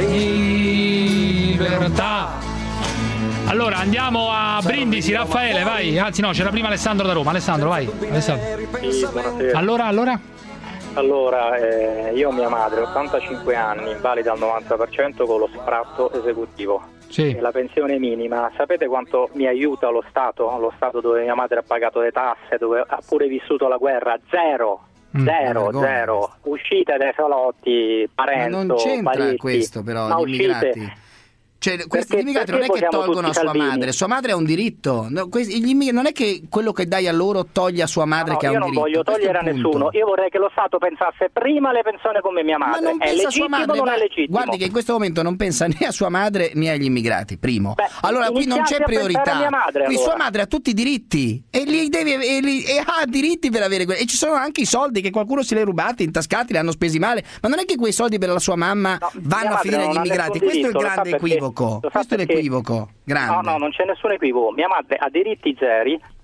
libertà. Allora andiamo a Brindisi, Raffaele, vai. Anzi no, c'era prima Alessandro da Roma. Alessandro, vai. Alessandro. Sì, buonasera. Allora, allora? Allora, eh, io ho mia madre, ottantacinque anni, invalida al novanta per cento con lo sfratto esecutivo. Sì. E la pensione minima, sapete quanto mi aiuta lo Stato? Lo Stato dove mia madre ha pagato le tasse, dove ha pure vissuto la guerra, zero. Mm, zero, zero. Uscite dai salotti, Parenzo, Ma non c'entra Parenti, questo però, ma gli immigrati. uscite. Cioè, questi Perché- immigrati non è perché che siamo tolgono a tutti sua Salvini? madre, sua madre ha un diritto. No, questi- gli immig- non è che quello che dai a loro toglie a sua madre No, che ha io un non diritto. voglio Questo è togliere a il punto. nessuno, io vorrei che lo Stato pensasse prima alle persone come mia Ma madre. non È pensa a sua legittimo madre, o non ma- è legittimo? guardi che in questo momento non pensa né a sua madre né agli immigrati, primo. Beh, allora qui non c'è iniziate a pensare priorità. a mia madre, Qui allora. sua madre ha tutti i diritti e li deve e, li- e ha diritti per avere que- e ci sono anche i soldi che qualcuno si li ha rubati, intascati, li hanno spesi male, ma non è che quei soldi per la sua mamma vanno a madre finire agli non ha immigrati. nessun Questo è il diritto, lo sa grande perché- equivoco. lo sa Questo è perché- l'equivoco grande. No, no, non c'è nessun equivoco. Mia madre ha diritti zeri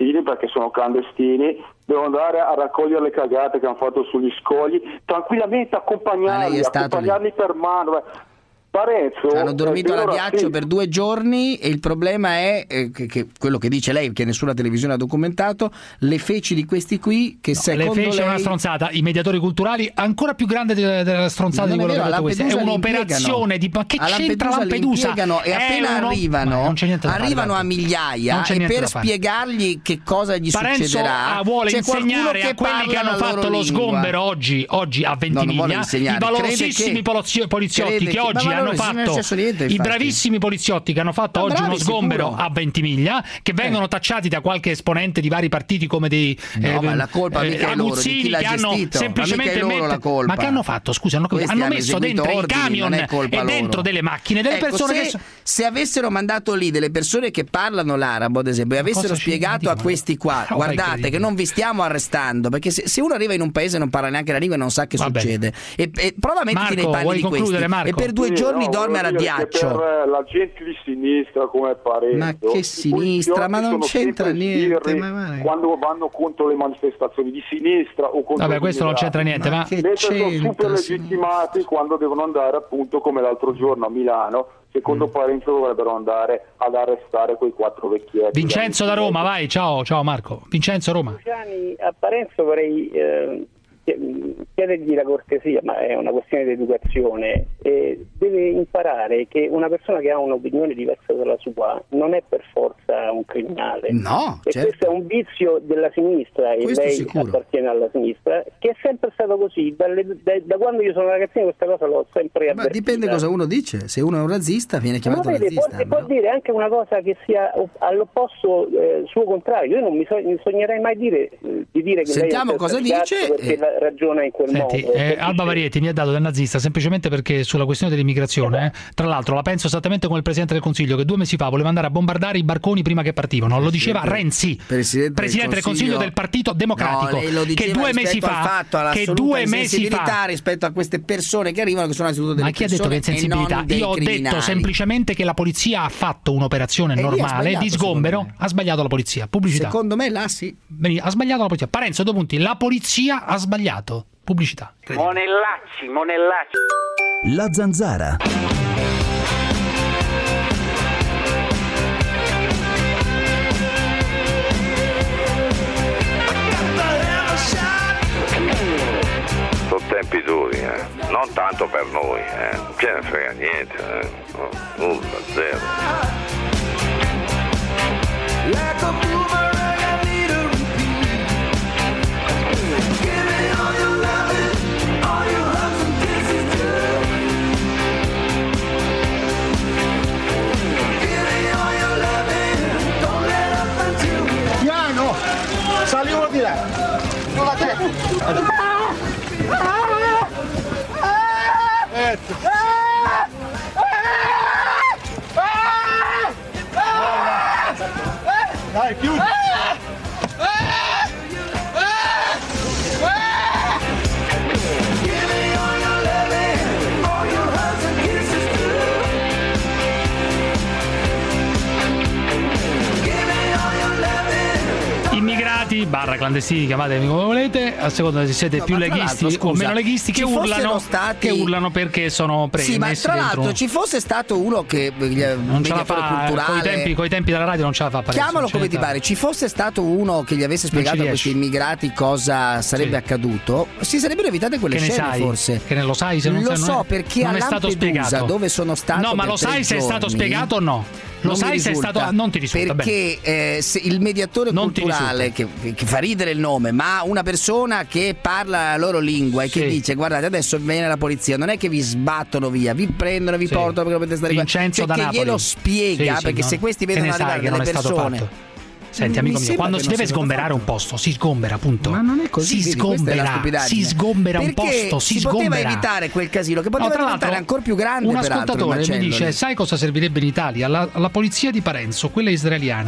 clandestini, perché sono clandestini, devono andare a raccogliere le cagate che hanno fatto sugli scogli, tranquillamente accompagnarli, accompagnarli per mano. Parenzo, hanno dormito eh, alla allora, ghiaccio sì. per due giorni e il problema è eh, che, che quello che dice lei, che nessuna televisione ha documentato, le feci di questi qui che No, secondo le feci lei... è una stronzata, i mediatori culturali ancora più grande della, della stronzata Non di è quello vero, che ha a detto questo. È Lampedusa li un'operazione di ma che a c'entra Lampedusa li Lampedusa? impiegano, e È appena uno- arrivano, Ma non c'è niente da fare, arrivano a tanto. migliaia Non c'è e niente per da fare. spiegargli che cosa gli Parenzo succederà ah, vuole c'è qualcuno insegnare che a quelli che parla hanno la fatto loro lo lingua. sgombero oggi, oggi a No, non vuole Ventimiglia, insegnare, i valorosissimi crede che- polizio- poliziotti crede che, che- oggi ma hanno non è fatto successo niente, i infatti. bravissimi poliziotti che hanno fatto Ma oggi bravi, uno sgombero sicuro. a Ventimiglia, che vengono tacciati da qualche esponente di vari partiti come dei No, ma la colpa mica è loro, di chi aguzzini l'ha che hanno gestito. semplicemente Ma mica è loro mette- la colpa. ma che hanno fatto? Scusa, hanno, Questi hanno hanno messo eseguito dentro ordini, i camion non è colpa e loro. dentro delle macchine delle Ecco, persone se, che so- se avessero mandato lì delle persone che parlano l'arabo, ad esempio, e avessero cosa ci spiegato a questi qua, Roba guardate incredibile. che non vi stiamo arrestando, perché se, se uno arriva in un paese e non parla neanche la lingua e non sa che Vabbè. succede, e, e prova a metterti Marco, nei panni vuoi di questi, concludere, Marco? e per due Sì, giorni no, dorme volevo a dire che ghiaccio. Per eh, la gente di sinistra come Parenzo, Ma che i sinistra? Ma non poliziotti sono c'entra sempre niente, sbirri ma guarda. quando vanno contro le manifestazioni di sinistra o contro Vabbè, gli questo non immigrati. c'entra niente, ma che Invece sono c'entra, super legittimati quando devono andare, appunto, come l'altro giorno a Milano. Secondo Mm. Parenzo dovrebbero andare ad arrestare quei quattro vecchietti. Vincenzo da Roma, vai, ciao, ciao Marco. Vincenzo Roma. Luciani, a Parenzo vorrei eh, chiedergli la cortesia, ma è una questione di educazione. Eh, deve imparare che una persona che ha un'opinione diversa dalla sua non è per forza un criminale. No, e certo. questo è un vizio della sinistra e Questo lei sicuro. appartiene alla sinistra, che è sempre stato così. Dalle- da, da quando io sono ragazzino questa cosa l'ho sempre Ma avvertita. dipende cosa uno dice. Se uno è un razzista viene Ma chiamato vede, può, razzista. può dire anche una cosa che sia all'opposto eh, suo contrario. Io non mi, so- mi sognerei mai dire, eh, di dire che Sentiamo lei è cosa un cazzo dice, perché eh. la- ragiona in quel Senti, modo. eh, Perché Alba Varietti mi ha dato del nazista semplicemente perché sulla questione dell'immigrazione, eh, tra l'altro la penso esattamente come il Presidente del Consiglio che due mesi fa voleva andare a bombardare i barconi prima che partivano, lo diceva Renzi, Presidente, Presidente del Consiglio del Partito Democratico, No, lei lo che diceva due mesi rispetto al fa, fatto, che all'assoluta due mesi insensibilità fa rispetto a queste persone che arrivano, che sono innanzitutto delle Ma chi ha detto che è persone e insensibilità? non dei Io ho criminali. detto semplicemente che la polizia ha fatto un'operazione E lì ha normale sbagliato, di sgombero, secondo ha sbagliato la polizia. Pubblicità. Secondo me là sì. Veni, ha sbagliato la polizia. Parenzo, due punti. La polizia ha sbagliato. Pubblicità. Monellacci, Monellacci. La Zanzara. Sono tempi duri, eh. Non tanto per noi, eh. Non ce ne frega niente, eh. No, nulla, zero. Piano! Saliamo di là! Sulla testa! Ecco. Dai, chiudi! Immigrati barra clandestini, chiamatemi come volete, a seconda se siete No, più ma tra leghisti l'altro, o scusa, meno leghisti, che ci fossero urlano, stati- che urlano perché sono presi. Sì, ma messi tra dentro. l'altro ci fosse stato uno che il non ce la mediatore fa culturale, coi tempi, coi tempi della radio non ce la fa Parenzo, chiamalo non come ce ti ne sta. pare, ci fosse stato uno che gli avesse spiegato a questi riesci. immigrati cosa sarebbe Sì. accaduto, si sarebbero evitate quelle Che ne scene sai? forse. Che ne lo sai se non Lo sai- non so è- perché non a è stato Lampedusa, spiegato. dove sono stato No, ma per lo sai tre se è stato giorni, spiegato o no? Lo non sai mi se è risulta, stato non ti risulta perché eh, se il mediatore Non ti culturale che, che fa ridere il nome, ma una persona che parla la loro lingua e che Sì. dice guardate adesso viene la polizia, non è che vi sbattono via, vi prendono, vi Sì. portano perché potete stare qua, Vincenzo cioè da che Napoli. glielo spiega, Sì, sì, perché non- se questi che vedono ne sai arrivare che non delle è stato persone. fatto? Senti, Mi amico mio, sembra quando che si non deve sia stato sgomberare un posto, si sgombera, punto. Ma non è così, si vedi, questa è la sgombera, stupidaggine. si sgombera un Perché posto, si, si sgombera. poteva evitare quel casino che poteva No, tra diventare l'altro, ancora più grande. Un peraltro, il ascoltatore mi macello dice: lì. sai cosa servirebbe in Italia? La, la polizia di Parenzo, quella israeliana,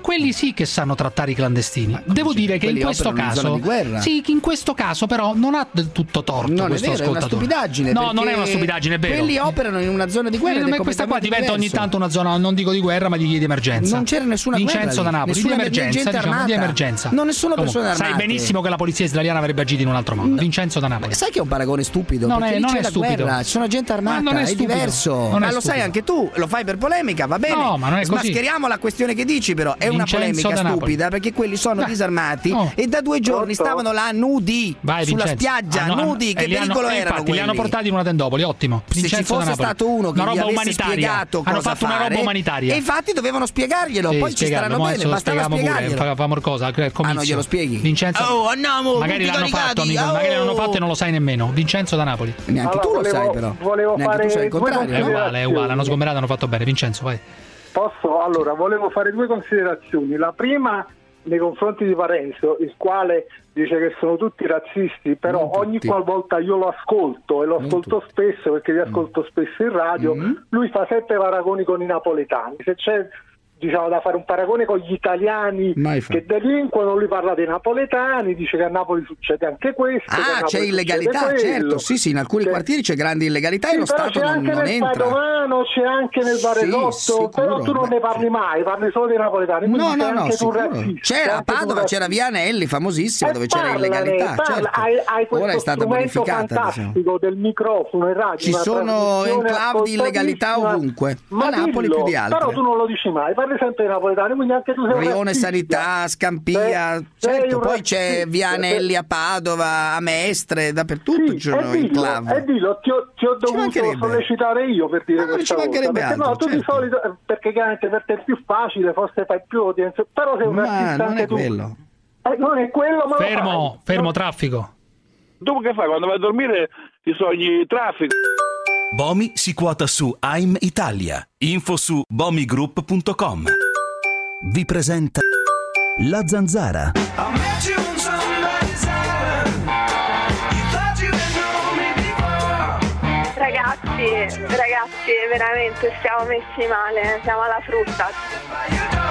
quelli sì che sanno trattare i clandestini. Ma devo dire che in questo caso, sì, in questo caso però non ha del tutto torto. Non questo è vero, è una stupidaggine. No, non è una stupidaggine, è vero. Quelli operano in una zona di guerra. Ma questa qua diventa ogni tanto una zona, non dico di guerra, ma di, di emergenza. Non c'era nessuna Vincenzo guerra. da Napoli, di emergenza, diciamo, di emergenza. Non nessuno persone armate. Sai benissimo che la polizia israeliana avrebbe agito in un altro modo. No. Vincenzo da Napoli. Sai che è un paragone stupido? Non perché è, lì non c'è è la stupido. guerra, ci sono gente armata, ma non è, è stupido. diverso. Non ma è lo stupido. sai anche tu, lo fai per polemica, va bene. No, ma non è così. Smascheriamo la questione che dici, però è Vincenzo una polemica stupida perché quelli sono Beh, disarmati no. e da due giorni stavano là nudi. Vai, sulla Vincenzo. spiaggia, hanno, nudi, hanno, che pericolo hanno, erano infatti, quelli? li hanno portati in una tendopoli, ottimo. Se Vincenzo ci fosse da Napoli. stato uno che una gli roba avesse umanitaria. spiegato Hanno cosa fatto una fare, roba umanitaria. e infatti dovevano spiegarglielo, sì, poi ci staranno bene, bastava spiegarglielo. Fa, fa morcosa, ah, non glielo spieghi? Vincenzo. Oh, andiamo, magari l'hanno fatto, amico, oh. magari l'hanno fatto e non lo sai nemmeno. Vincenzo da Napoli. Neanche allora, tu lo volevo, sai però. Volevo Neanche fare tu sai il contrario. È uguale, è uguale, hanno sgomberato, hanno fatto bene. Vincenzo, vai. Posso? Allora, volevo fare due considerazioni. La prima nei confronti di Parenzo, il quale dice che sono tutti razzisti, però non ogni tutti. qualvolta io lo ascolto e lo Non ascolto tutti. spesso perché vi ascolto spesso in radio, Mm. lui fa sempre paragoni con i napoletani. Se c'è diciamo da fare un paragone con gli italiani che delinquono, lui parla dei napoletani, dice che a Napoli succede anche questo. Ah, c'è illegalità, certo, sì sì, in alcuni c'è... quartieri c'è grande illegalità sì, e lo però Stato c'è non, anche non nel entra. Padovano, c'è anche nel Baresotto, sì, però tu non beh, ne parli mai, parli solo dei napoletani. No, no, no, sicuro. c'era a Padova, c'era via Anelli, famosissima, eh, dove c'era parlane, illegalità, parla, certo. hai, hai Ora è stata bonificata, fantastico diciamo. del microfono in radio. Ci sono enclave di illegalità ovunque, ma a Napoli dillo, più di altre. Però tu non lo dici mai, parli sempre dei napoletani, quindi anche tu sei Rione Sanità, Scampia, sei, certo, sei poi c'è via Anelli a Padova, a Mestre, dappertutto ci sì, sono enclave. E dillo, ti ho, ti ho dovuto sollecitare io per dire no, questa cosa, perché altro, no, tu certo. di solito, perché chiaramente per te è più facile, forse fai più audience, però sei un ma artista non anche è tu. quello. Eh, non è quello, ma fermo, fermo no. traffico. Dopo che fai? Quando vai a dormire ti sogni traffico. Bomi si quota su A I M Italia. Info su bomigroup punto com. Vi presenta La Zanzara. Ragazzi, ragazzi, veramente stiamo messi male, siamo alla frutta.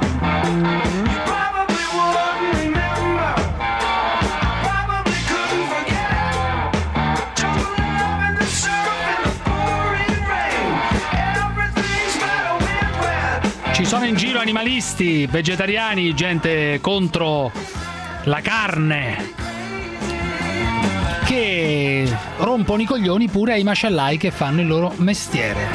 Ci sono in giro animalisti, vegetariani, gente contro la carne, che rompono i coglioni pure ai macellai che fanno il loro mestiere.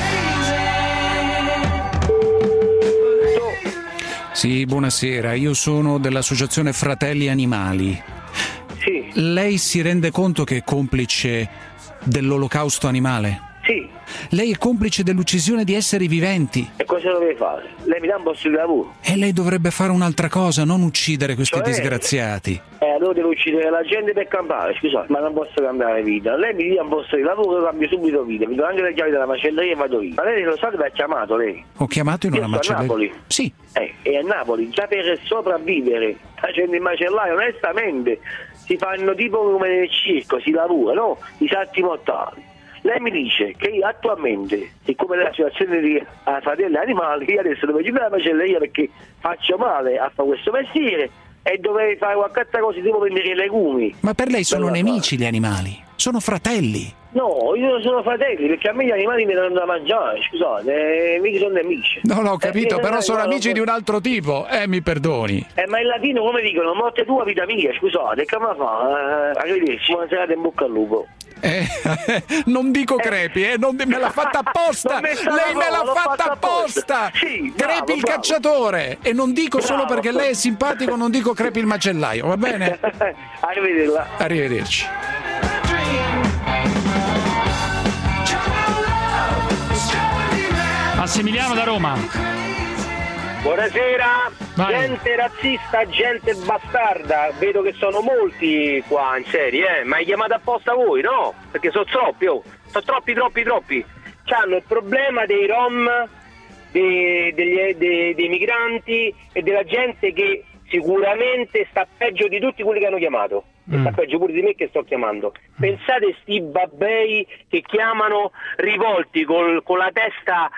Sì, buonasera, io sono dell'associazione Fratelli Animali. Sì. Lei si rende conto che è complice dell'olocausto animale? Sì. Lei è complice dell'uccisione di esseri viventi. E cosa deve fare? Lei mi dà un posto di lavoro. E lei dovrebbe fare un'altra cosa, non uccidere questi Cioè? disgraziati. Eh, allora devo uccidere la gente per campare, scusate, ma non posso cambiare vita. Lei mi dia un posto di lavoro, cambio subito vita. Mi do anche le chiavi della macelleria e vado via. Ma lei lo sa dove ha chiamato lei? Ho chiamato in Io una sto a macelleria. Napoli. Sì. Eh, e a Napoli, già per sopravvivere, facendo il macellaio, onestamente, si fanno tipo come nel circo, si lavora, no? I salti mortali. Lei mi dice che io attualmente, siccome la situazione di a fratelli animali, io adesso devo chiudere la macelleria perché faccio male a fare questo mestiere e dovrei fare qualche altra cosa, tipo vendere i legumi. Ma per lei sono Per la nemici gli animali, sono fratelli. No, io non sono fratelli, perché a me gli animali mi danno da mangiare, scusate, eh, mica sono nemici. No, no, ho capito, Eh, però eh, sono no, amici no, di un altro tipo, eh, mi perdoni. Eh, ma in latino come dicono, morte tua, vita mia, scusate, che me fa? Eh, arrivederci, buona serata, in bocca al lupo. Eh, non dico crepi, eh, non, me l'ha fatta apposta. Lei me l'ha fatta apposta. Sì, crepi bravo, il bravo. cacciatore. E non dico solo Bravo. perché lei è simpatico, non dico crepi il macellaio, va bene? Arrivederla. Arrivederci. Massimiliano da Roma. Buonasera, Vai. gente razzista, gente bastarda, vedo che sono molti qua in serie, eh? Ma hai chiamato apposta voi, no? Perché sono troppi, oh, sono troppi, troppi, troppi. C'hanno il problema dei rom, dei, degli, dei, dei migranti e della gente che sicuramente sta peggio di tutti quelli che hanno chiamato, Mm. sta peggio pure di me che sto chiamando. Pensate sti babbei che chiamano rivolti col, con la testa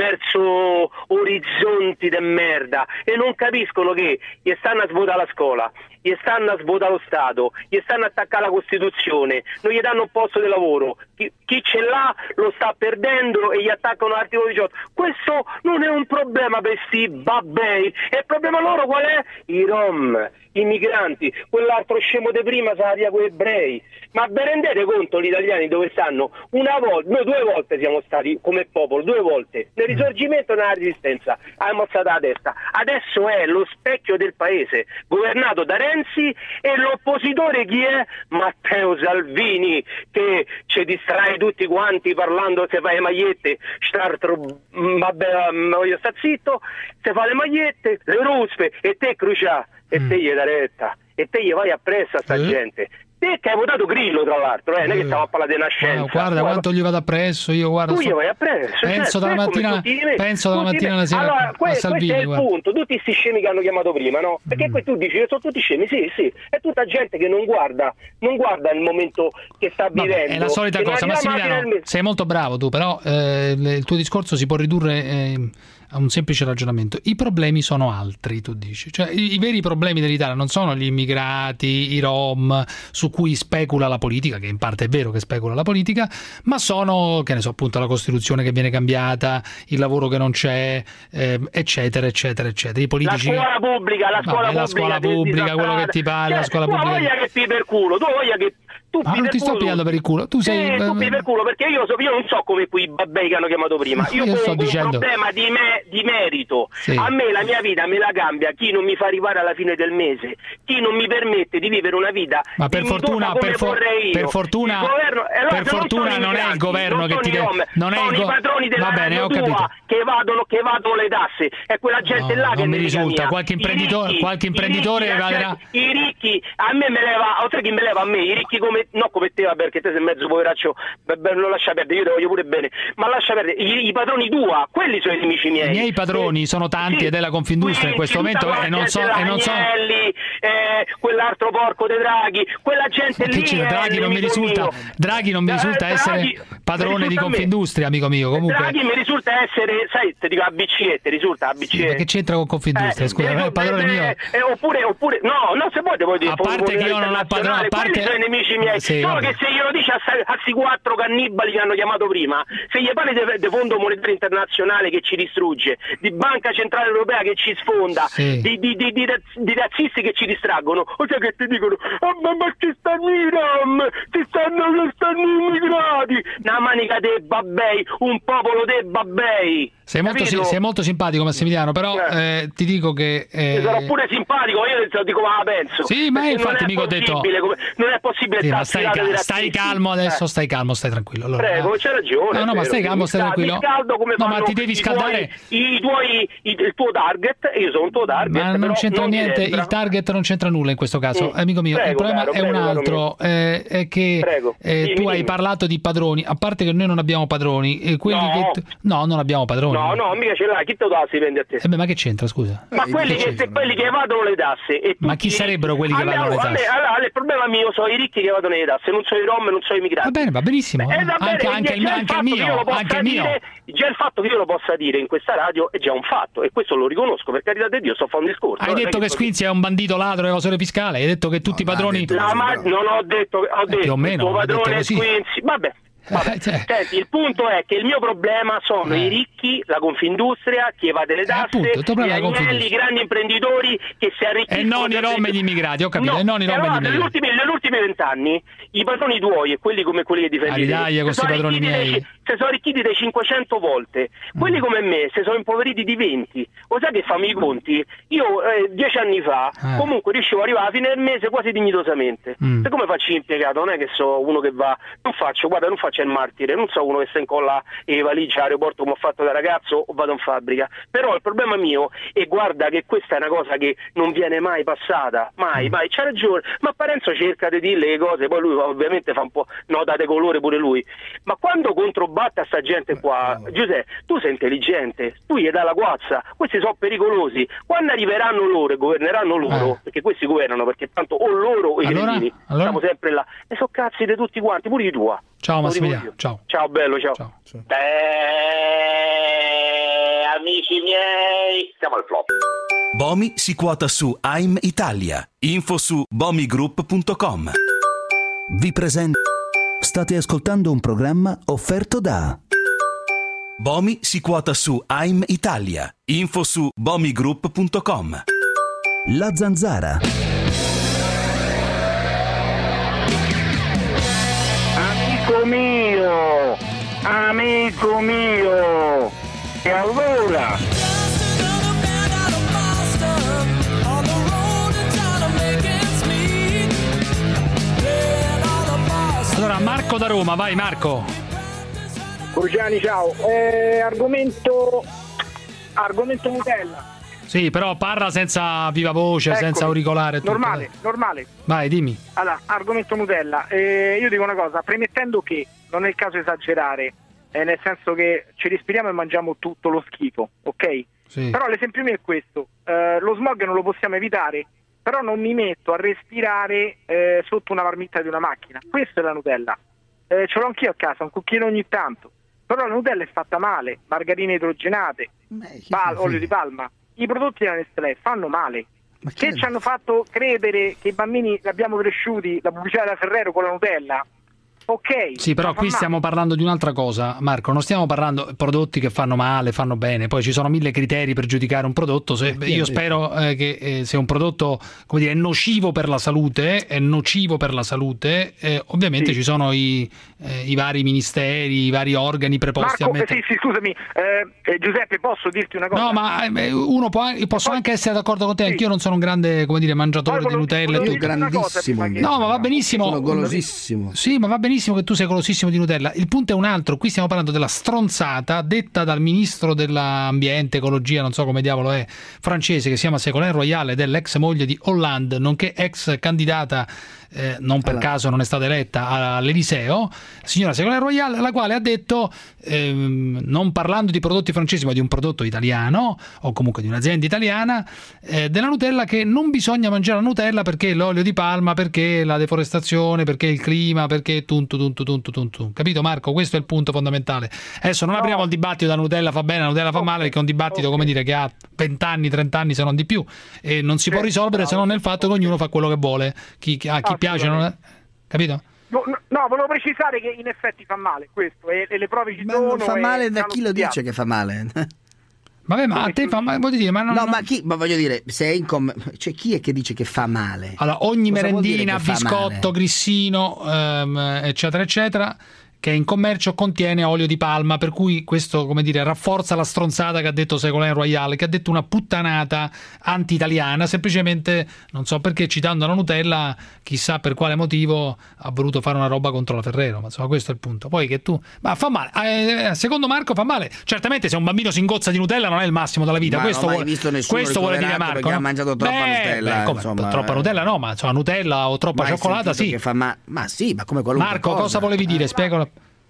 verso orizzonti de merda e non capiscono che gli stanno a svuotare la scuola, gli stanno a svuotare lo Stato, gli stanno a attaccare la Costituzione, non gli danno un posto di lavoro, chi, chi ce l'ha lo sta perdendo e gli attaccano l'articolo diciotto. Questo non è un problema per sti babbei, e il problema loro qual è? I rom, i migranti, quell'altro scemo di prima saria con gli ebrei. Ma vi rendete conto gli italiani dove stanno? Una volta, noi due volte siamo stati come popolo, due volte, nel risorgimento e nella resistenza, abbiamo alzato la testa. Adesso è lo specchio del paese, governato da Renzi, e l'oppositore chi è? Matteo Salvini, che ci distrae tutti quanti parlando, se fa le magliette, startro, vabbè, voglio sta zitto, se fa le magliette, le ruspe, e te Crucià, e te gli dà retta, e te gli vai appresso a sta eh. gente. Te che hai votato Grillo, tra l'altro, eh, non è che stiamo a parlare di una scienza. Guarda, guarda quanto gli vado appresso, io guarda. Tu so, gli vai appresso. penso cioè, dalla mattina, penso dalla mattina alla sera allora, que- a Salvini. Questo è il guarda. punto, tutti questi scemi che hanno chiamato prima, no? Perché Mm. que- tu dici che sono tutti scemi, sì, sì, è tutta gente che non guarda, non guarda il momento che sta Vabbè, vivendo. è la solita che non cosa, arriva mai Massimiliano, nel mese. sei molto bravo tu, però eh, le- il tuo discorso si può ridurre eh, a un semplice ragionamento. I problemi sono altri, tu dici, cioè i, i veri problemi dell'Italia non sono gli immigrati, i rom, su cui specula la politica, che in parte è vero che specula la politica, ma sono, che ne so, appunto la Costituzione che viene cambiata, il lavoro che non c'è, eh, eccetera, eccetera, eccetera. I politici... La scuola pubblica, la scuola Vabbè, la pubblica, scuola pubblica, quello che ti pare, cioè, la scuola tu pubblica. voglia che pi per culo, tu voglia che tu Ma non ti sto pigliando per il culo, tu sei... Eh, tu pi per culo, perché io, so, io non so come quei babbei che hanno chiamato prima. Io, Io ho sto un dicendo- problema di, me, di merito. Sì. A me la mia vita me la cambia chi non mi fa arrivare alla fine del mese, chi non mi permette di vivere una vita Ma per dignitosa fortuna, come per, for- vorrei io. per fortuna, Il governo- e allora per se non fortuna sono i non è il migranti, governo non che sono ti i deve... rom, Non è sono il i go- padroni della Va bene, radio ho capito. tua che evadano, che evadono le tasse, è quella gente No, là che non è mi nemica risulta. mia. Qualche I imprenditore- ricchi, qualche i imprenditore ricchi, la evaderà- gente- I ricchi, a me me leva, oltre che me leva a me, i ricchi come, no come te, perché te sei mezzo poveraccio, beh, lo lascia perdere, io te voglio pure bene, ma lascia perdere, i, i padroni tua, quelli sono i nemici miei. I miei padroni sono tanti Sì, ed è la Confindustria in questo quindi momento tutta e non so... quella E non so... gente Agnelli, eh, quell'altro porco dei Draghi, quella gente Che lì c'è? è Draghi il non mi nemico risulta, mio. Draghi non mi Eh, risulta Draghi essere mi padrone di risulta a me. Confindustria, amico mio. Comunque, Draghi mi risulta essere, sai, ti dico A B C E, ti risulta A B C E. ma che c'entra con Confindustria? Eh, Scusa, eh, è il padrone eh, mio. eh, oppure, oppure, no, non si può, devo dire. A parte che io non ho padrone, a parte- quelli sono i nemici miei. Sì, Solo vabbè. che se glielo dici a questi quattro cannibali che hanno chiamato prima, se gli parli di Fondo Monetario Internazionale che ci distrugge, di Banca Centrale Europea che ci sfonda, Sì. di, di, di, di, di razzisti che ci distraggono, o cioè che ti dicono, oh, ma, ma ci stanno i rom, ci stanno, ci stanno i immigrati, una manica dei babbei, un popolo dei babbei. Sei molto, Capito? si- sei molto simpatico, Massimiliano, però eh, ti dico che... eh, Io sarò pure simpatico, io te lo dico ma la penso. Sì, ma Perché infatti non è mica ho detto- possibile, come- non è possibile sì, ma stare stai, affilati cal- dei stai razzisti. calmo adesso, Eh. stai calmo, stai tranquillo. Allora, Prego, eh. c'è ragione. No, no, è ma vero, stai calmo, mi stai scaldo- tranquillo. Mi scaldo come No, ma fanno ti devi i scaldare. tuoi- I tuoi, i- il tuo target, io sono un tuo target. Ma non però c'entra non mi niente, destra. il target non c'entra nulla in questo caso, Mm. amico mio. Prego, il problema caro, è un prego, caro altro, eh, è che Prego, eh, dimmi, tu hai dimmi. parlato di padroni, a parte che noi non abbiamo padroni, e quelli No. che tu- no, non abbiamo padroni. No, no, mica ce l'hai, chi te lo dà si vende a te? Eh beh, ma che c'entra, scusa? Ma quelli che, se quelli che evadono le tasse e Ma tutti- chi sarebbero quelli che A me- evadono le a me- tasse? Allora, il problema mio sono i ricchi che evadono le tasse, non sono i rom, non sono i migranti. Va bene, va benissimo. Eh, va bene, anche, anche già il, anche il fatto che io mio, lo possa anche il mio. dire- già il fatto che io lo possa dire in questa radio è già un fatto e questo lo riconosco, per carità di Dio, sto a fare un discorso. Hai non è detto che sto- Squinzi è un bandito ladro e evasore fiscale, hai detto che tutti i padroni... No, ma non ho detto, ho detto più o meno, il tuo ha detto padrone è così. Squinzi, vabbè. Vabbè. Eh, cioè. Senti, il punto è che il mio problema sono Eh. i ricchi, la Confindustria, chi evade le tasse, appunto, il tuo gli problema è la agnelli, i Confindustria. grandi imprenditori che si arricchiscono. E non i rom e gli immigrati, ho capito, No, e non i e rom e allora, gli negli immigrati. ultimi, negli ultimi vent'anni i padroni tuoi e quelli come quelli che difendi Aridaglia te, con si sti sono padroni arricchiti dei- miei. si sono arricchiti dei cinquecento volte, quelli Mm. come me si sono impoveriti di venti. O sai che fammi i conti? Io eh, dieci anni fa Eh. comunque riuscivo ad arrivare a fine del mese quasi dignitosamente. Mm. Siccome faccio l'impiegato, non è che so uno che va, non faccio, guarda, non faccio il martire, non so uno che sta in colla e valigie all'aeroporto come ho fatto da ragazzo o vado in fabbrica. Però il problema mio, e guarda che questa è una cosa che non viene mai passata, mai, mai, c'ha ragione, ma Parenzo cerca di dire le cose, poi lui ovviamente fa un po' nota di colore pure lui, ma quando contro batte a sta gente qua. Giuseppe, tu sei intelligente, tu gli dai la guazza, questi sono pericolosi. Quando arriveranno loro e governeranno loro, eh. perché questi governano, perché tanto o loro o i allora, cretini, allora? siamo sempre là. E so cazzi di tutti quanti, pure di tua. Ciao Massimiliano, ciao. Ciao bello, ciao. ciao. ciao. Eh, amici miei, siamo al flop. Bomi si quota su A I M Italia. Info su bomigroup punto com. Vi presento. State ascoltando un programma offerto da Bomi si quota su A I M Italia. Info su bomigroup punto com. La Zanzara. Amico mio, amico mio, e allora? Allora Marco da Roma, vai Marco. Cruciani, ciao. Eh, argomento argomento Nutella. Sì, però parla senza viva voce, Eccomi. senza auricolare. Tutto. Normale, normale. Vai, dimmi. Allora, argomento Nutella. Eh, io dico una cosa, premettendo che non è il caso esagerare, eh, nel senso che ci respiriamo e mangiamo tutto lo schifo, ok? Sì. Però l'esempio mio è questo. Eh, lo smog non lo possiamo evitare, però non mi metto a respirare eh, sotto una marmitta di una macchina. Questa è la Nutella. Eh, ce l'ho anch'io a casa, un cucchiaino ogni tanto. Però la Nutella è fatta male, margarine idrogenate, pal- olio di palma. I prodotti della Nestlé fanno male. Che, che ci hanno fatto credere che i bambini li abbiamo cresciuti, la pubblicità della Ferrero con la Nutella? Ok. Sì, però qui stiamo parlando di un'altra cosa, Marco. Non stiamo parlando di prodotti che fanno male, fanno bene. Poi ci sono mille criteri per giudicare un prodotto. Se, io spero eh, che eh, se un prodotto, come dire, è nocivo per la salute, è nocivo per la salute, eh, ovviamente sì. ci sono i, eh, i vari ministeri, i vari organi preposti Marco, a mettere. Sì, sì, scusami, eh, eh, Giuseppe, posso dirti una cosa? No, ma eh, uno può, posso poi, anche essere d'accordo con te. Sì. Anch'io non sono un grande, come dire, mangiatore di Nutella. Io grandissimo. No, ma va benissimo. Sono golosissimo. Sì, ma va benissimo che tu sei golosissimo di Nutella. Il punto è un altro. Qui stiamo parlando della stronzata detta dal ministro dell'ambiente, ecologia, non so come diavolo è, francese, che si chiama Ségolène Royal ed è l'ex moglie di Hollande, nonché ex candidata, eh, non per allora. caso non è stata eletta, all'Eliseo, signora Ségolène Royal, la quale ha detto, ehm, non parlando di prodotti francesi ma di un prodotto italiano o comunque di un'azienda italiana, eh, della Nutella, che non bisogna mangiare la Nutella perché l'olio di palma, perché la deforestazione, perché il clima, perché tuntu tuntu tuntu tuntu. Capito Marco? Questo è il punto fondamentale. Adesso non no. apriamo il dibattito da Nutella fa bene, la Nutella fa okay. male, perché è un dibattito okay. come dire che ha venti anni, trenta anni se non di più, e non si sì, può risolvere no, se non nel fatto che ognuno fa quello che vuole. Chi, a chi piace, non è... capito? No, no, no, volevo precisare che in effetti fa male questo, e, e le prove ci ma sono. Non fa male da chi lo studiato. dice che fa male? Vabbè, ma a te fa male, voglio dire, ma non, no, non... ma chi, ma voglio dire, se è in com... cioè chi è che dice che fa male? Allora, ogni Cosa merendina, biscotto, grissino, ehm, eccetera, eccetera, che in commercio contiene olio di palma, per cui questo, come dire, rafforza la stronzata che ha detto Ségolène Royal, che ha detto una puttanata anti-italiana, semplicemente, non so perché, citando la Nutella, chissà per quale motivo ha voluto fare una roba contro la Ferrero, ma insomma questo è il punto. Poi che tu, ma fa male, eh, secondo Marco fa male, certamente se un bambino si ingozza di Nutella non è il massimo della vita, ma questo, vuole, questo vuole dire Marco, no? Ha mangiato troppa beh, Nutella, beh, come, insomma, troppa eh. Nutella no, ma insomma Nutella o troppa cioccolata sì. Che fa ma... ma sì, ma come qualunque Marco, cosa. cosa volevi dire? Spiegalo.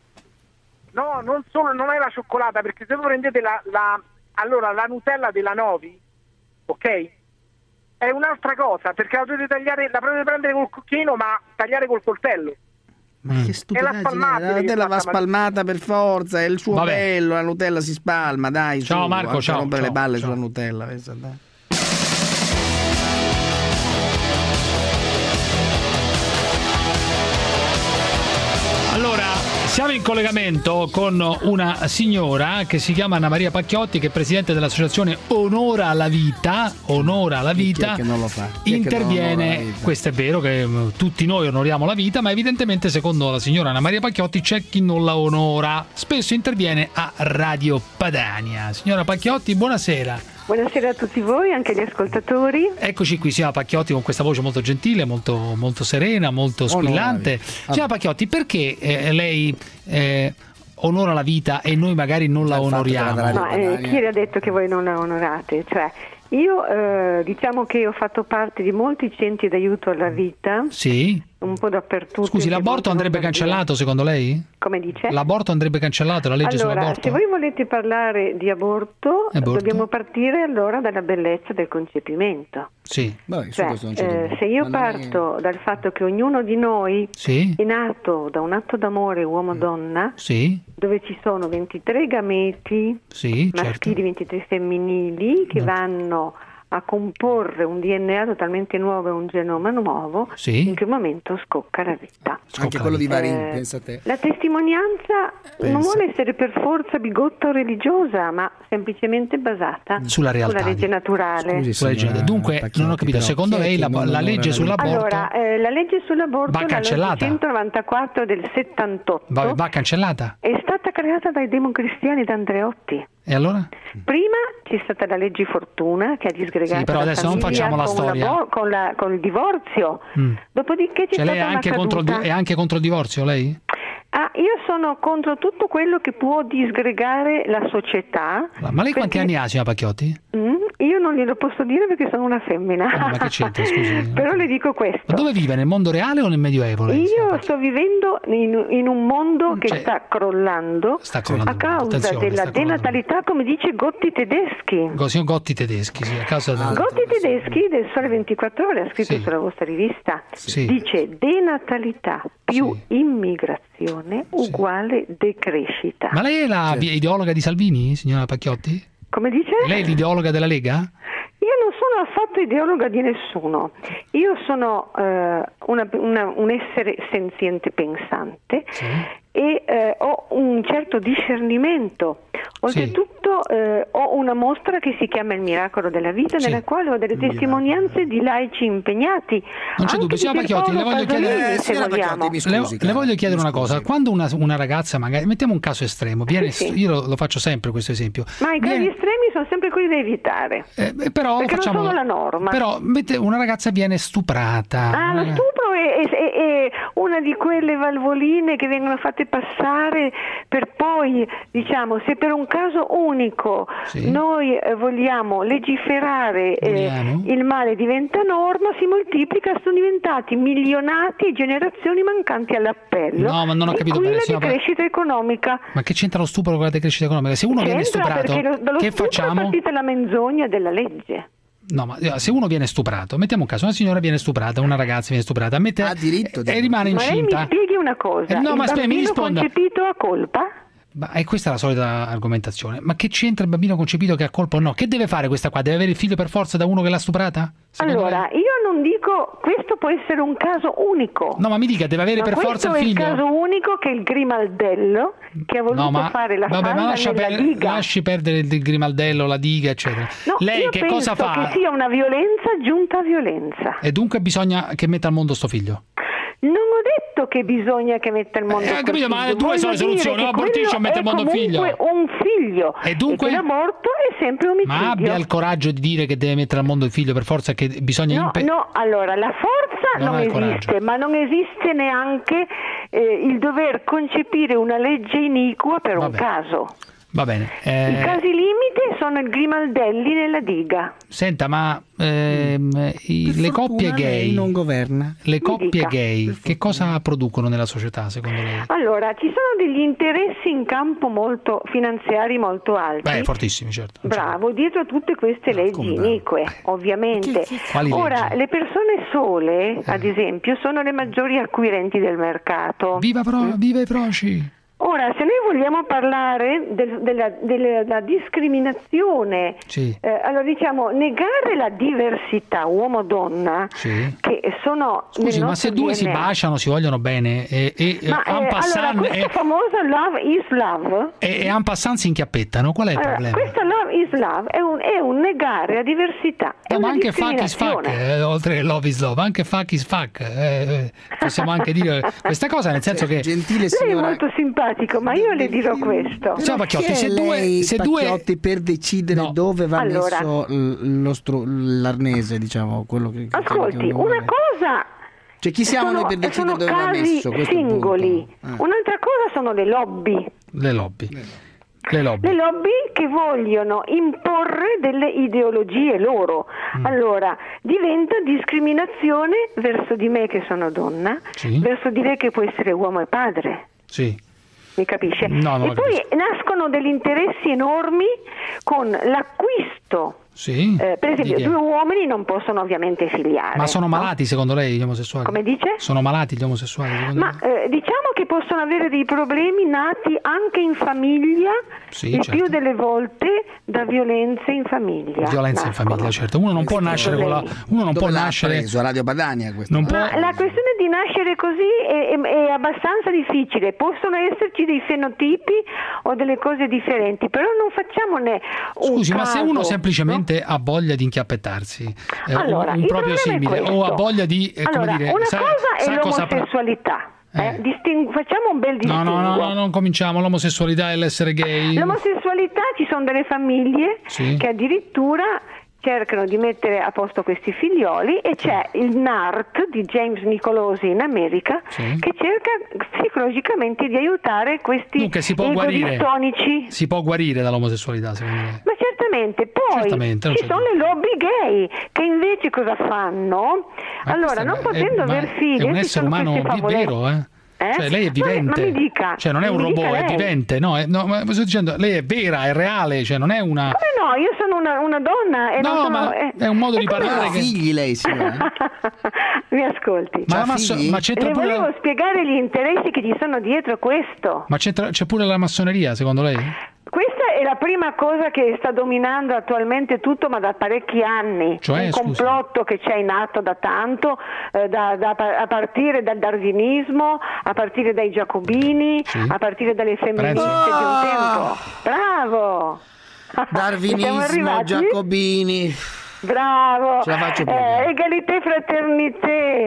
No, non solo, non è la cioccolata, perché se voi prendete la, la allora la Nutella della Novi, ok? È un'altra cosa, perché la dovete tagliare, la potete prendere col cucchiaino, ma tagliare col coltello. Ma che stupidaggine, la Nutella va spalmata per forza, è il suo Vabbè. bello, la Nutella si spalma, dai. Ciao su, Marco, ciao. rompere ciao, le balle ciao. sulla Nutella, pensa, dai. Allora, siamo in collegamento con una signora che si chiama Anna Maria Pacchiotti, che è presidente dell'associazione Onora la Vita. Onora la Vita. Chi è che non lo fa? Chi interviene. È che non questo è vero che tutti noi onoriamo la vita, ma evidentemente secondo la signora Anna Maria Pacchiotti c'è chi non la onora. Spesso interviene a Radio Padania. Signora Pacchiotti, buonasera. Buonasera a tutti voi, anche agli ascoltatori. Eccoci qui, signora Pacchiotti, con questa voce molto gentile, molto, molto serena, molto squillante. Oh, signora Pacchiotti, perché eh, lei eh, onora la vita e noi magari non la onoriamo? Ma eh, chi ha detto che voi non la onorate? Cioè, io eh, diciamo che ho fatto parte di molti centri d'aiuto alla vita. Sì. un po' dappertutto. Scusi, l'aborto andrebbe cancellato secondo lei? Come dice? L'aborto andrebbe cancellato, la legge allora, sull'aborto? Se voi volete parlare di aborto, aborto, dobbiamo partire allora dalla bellezza del concepimento. Sì. Beh, cioè, eh, se io parto è... dal fatto che ognuno di noi sì. è nato da un atto d'amore uomo-donna, sì. dove ci sono ventitré gameti sì, maschili, certo. ventitré femminili che no. vanno a comporre un D N A totalmente nuovo e un genoma nuovo, sì. in che momento scocca la vita. Scocca anche quello di Varin, eh, pensa a te. La testimonianza pensa. non vuole essere per forza bigotta o religiosa, ma semplicemente basata sulla realtà, sulla legge naturale. Scusi, sulla legge. Dunque, Pacchiotti, non ho capito, secondo lei la, la legge sull'aborto allora, eh, la legge sull'aborto va cancellata. La centonovantaquattro del settantotto va, va cancellata? È stata creata dai democristiani d'Andreotti. E allora? Prima c'è stata la legge Fortuna che ha disgregato sì, però la adesso non facciamo la con storia la, con, la, con il divorzio. Mm. Dopodiché c'è cioè, stata lei è anche, una contro il, caduta. è anche contro il divorzio, lei? Ah, io sono contro tutto quello che può disgregare la società. Ma lei quanti perché... anni ha, signora Pacchiotti? Mm, io non glielo posso dire perché sono una femmina. Oh, ma che c'entra, scusi? Però le dico questo. Ma dove vive? Nel mondo reale o nel Medioevo? Lei, io sto vivendo in, in un mondo che cioè, sta crollando, sta crollando a causa della denatalità, come dice Gotti Tedeschi. Così, Gotti Tedeschi, sì, a causa ah, del... Gotti Tedeschi del Sole ventiquattro Ore ha scritto sì. sulla vostra rivista. Sì. Dice denatalità più sì. immigrazione uguale sì. decrescita. Ma lei è la sì. ideologa di Salvini, signora Pacchiotti? Come dice? Lei è l'ideologa della Lega? Io non sono affatto ideologa di nessuno, io sono eh, una, una, un essere senziente pensante sì. e eh, ho un certo discernimento. Oltretutto sì. eh, ho una mostra che si chiama Il miracolo della vita, sì. nella quale ho delle testimonianze di laici impegnati. Non c'è dubbio, signora Pacchiotti, le voglio chiedere, se vogliamo. Mi scusi, le, le voglio chiedere una cosa, quando una, una ragazza, magari mettiamo un caso estremo, viene, sì, sì. io lo, lo faccio sempre questo esempio. Ma i casi viene, estremi sono sempre quelli da evitare. Eh, però perché facciamo, non sono la norma. Però una ragazza viene stuprata. Ah, lo stupro è, è, è una di quelle valvoline che vengono fatte passare per poi, diciamo, se per un caso unico sì. noi eh, vogliamo legiferare eh, il male diventa norma, si moltiplica, sono diventati milionati e generazioni mancanti all'appello. No, ma non ho capito bene. bene. La decrescita economica. Ma che c'entra lo stupro con la decrescita economica? Se uno c'entra viene stuprato, lo, dallo che facciamo? È partita la menzogna della legge. No, ma se uno viene stuprato, mettiamo un caso, una signora viene stuprata, una ragazza viene stuprata, mette, ha diritto di... e rimane incinta. Ma lei mi spieghi una cosa, eh, no, il ma aspetta, mi risponda. concepito a colpa? Ma è questa la solita argomentazione. Ma che c'entra il bambino concepito che ha colpa o no? Che deve fare questa qua? Deve avere il figlio per forza da uno che l'ha stuprata? Allora, lei? io non dico, questo può essere un caso unico. No, ma mi dica, deve avere ma per forza il figlio. Questo è il caso unico che è il grimaldello che ha voluto no, ma, fare la vabbè, falla ma lascia nella per, diga. Lasci perdere il grimaldello, la diga, eccetera. No, lei io che penso cosa fa? Che sia una violenza giunta a violenza. E dunque bisogna che metta al mondo sto figlio. Non ho detto che bisogna che metta il mondo eh, capito, ma due sono le soluzioni, o abortisce o mette al mondo un figlio. È un figlio. E dunque e che l'aborto è sempre omicidio. Ma abbia il coraggio di dire che deve mettere al mondo il figlio per forza, che bisogna No, impe- no, allora la forza non, non esiste, ma non esiste neanche eh, il dover concepire una legge iniqua per Vabbè. un caso. Va bene. Eh... I casi limite sono i grimaldelli nella diga. Senta, ma ehm, i, le coppie gay non governa. Le coppie gay che cosa producono nella società secondo lei? Allora, ci sono degli interessi in campo molto finanziari molto alti. Beh, fortissimi, certo. Bravo, certo. Dietro tutte queste no, leggi inique, ovviamente. Quali Ora, leggi? le persone sole, eh. ad esempio, sono le maggiori acquirenti del mercato. Viva, pro, mm. viva i proci! Ora, se noi vogliamo parlare del, della, della discriminazione, sì. eh, allora diciamo negare la diversità uomo-donna, sì. che sono Scusi, ma se due D N A. si baciano, si vogliono bene e, e ma, en eh, passant, allora, questa e, famosa love is love e, e en passant si inchiappettano, qual è il allora, problema? Questa love is love è un, è un negare la diversità, è no, una ma anche fuck is fuck, eh, oltre che love is love, anche fuck is fuck, eh, possiamo anche dire questa cosa, nel senso che gentile signora... lei è molto simpatico, ma io le dirò questo. Ciao Pacchiotti, se due, se Pacchiotti due... per decidere no. dove va allora, messo lo stru... l'arnese, diciamo, quello che ascolti, che una cosa cioè chi siamo sono, noi per decidere dove va messo? Sono casi singoli. Ah. Un'altra cosa sono le lobby. Le lobby. Le lobby. Le lobby che vogliono imporre delle ideologie loro. Mm. Allora, diventa discriminazione verso di me che sono donna, sì. verso di lei che può essere uomo e padre. Sì. Mi capisce? No, e poi capisco. Nascono degli interessi enormi con l'acquisto. Sì. Eh, per esempio, due uomini non possono ovviamente figliare. Ma sono no? malati secondo lei gli omosessuali? Come dice? Sono malati gli omosessuali secondo Ma eh, diciamo che possono avere dei problemi nati anche in famiglia, sì, il certo. più delle volte da violenze in famiglia. Violenza nascono. in famiglia, certo. Uno non può nascere con la uno non Dove può nascere su Radio Padania questo. Non Ma può... la questione di nascere così è, è, è abbastanza difficile. Possono esserci dei fenotipi o delle cose differenti, però non facciamone un Scusi, caso, ma se uno semplicemente no? ha voglia di inchiappettarsi, eh, allora, un, un proprio simile, o ha voglia di eh, allora, come dire, una sa, cosa sa è l'omosessualità. Eh. Eh, disting- facciamo un bel distinguo. No, no, no, no, non cominciamo. L'omosessualità e l'essere gay. L'omosessualità, ci sono delle famiglie sì. che addirittura cercano di mettere a posto questi figlioli e c'è il N A R T di James Nicolosi in America sì. che cerca psicologicamente di aiutare questi Dunque, si può guarire, distonici. Si può guarire dall'omosessualità, secondo me. Ma certamente, poi certamente, ci sono le lobby gay che invece cosa fanno? Ma allora, non potendo aver figli, è un essere umano vero, eh? Eh? Cioè lei è vivente, ma, ma mi dica, cioè non è un robot, è vivente, no, è, no, ma sto dicendo, lei è vera, è reale, cioè non è una... Come no, io sono una, una donna e no, non sono... ma eh, è un modo di parlare che... figli lei, signora? Mi ascolti. Ma, ma, so, ma c'è Le pure... volevo spiegare gli interessi che ci sono dietro questo. Ma c'è, c'è pure la massoneria, secondo lei? Questa è la prima cosa che sta dominando attualmente tutto, ma da parecchi anni. Cioè, un complotto scusi. che c'è in atto da tanto, eh, da, da, a partire dal darwinismo, a partire dai giacobini, sì. a partire dalle femministe oh! di un tempo. Bravo! Darwinismo, giacobini. Bravo! Ce la faccio più. Eh, egalité, fraternité.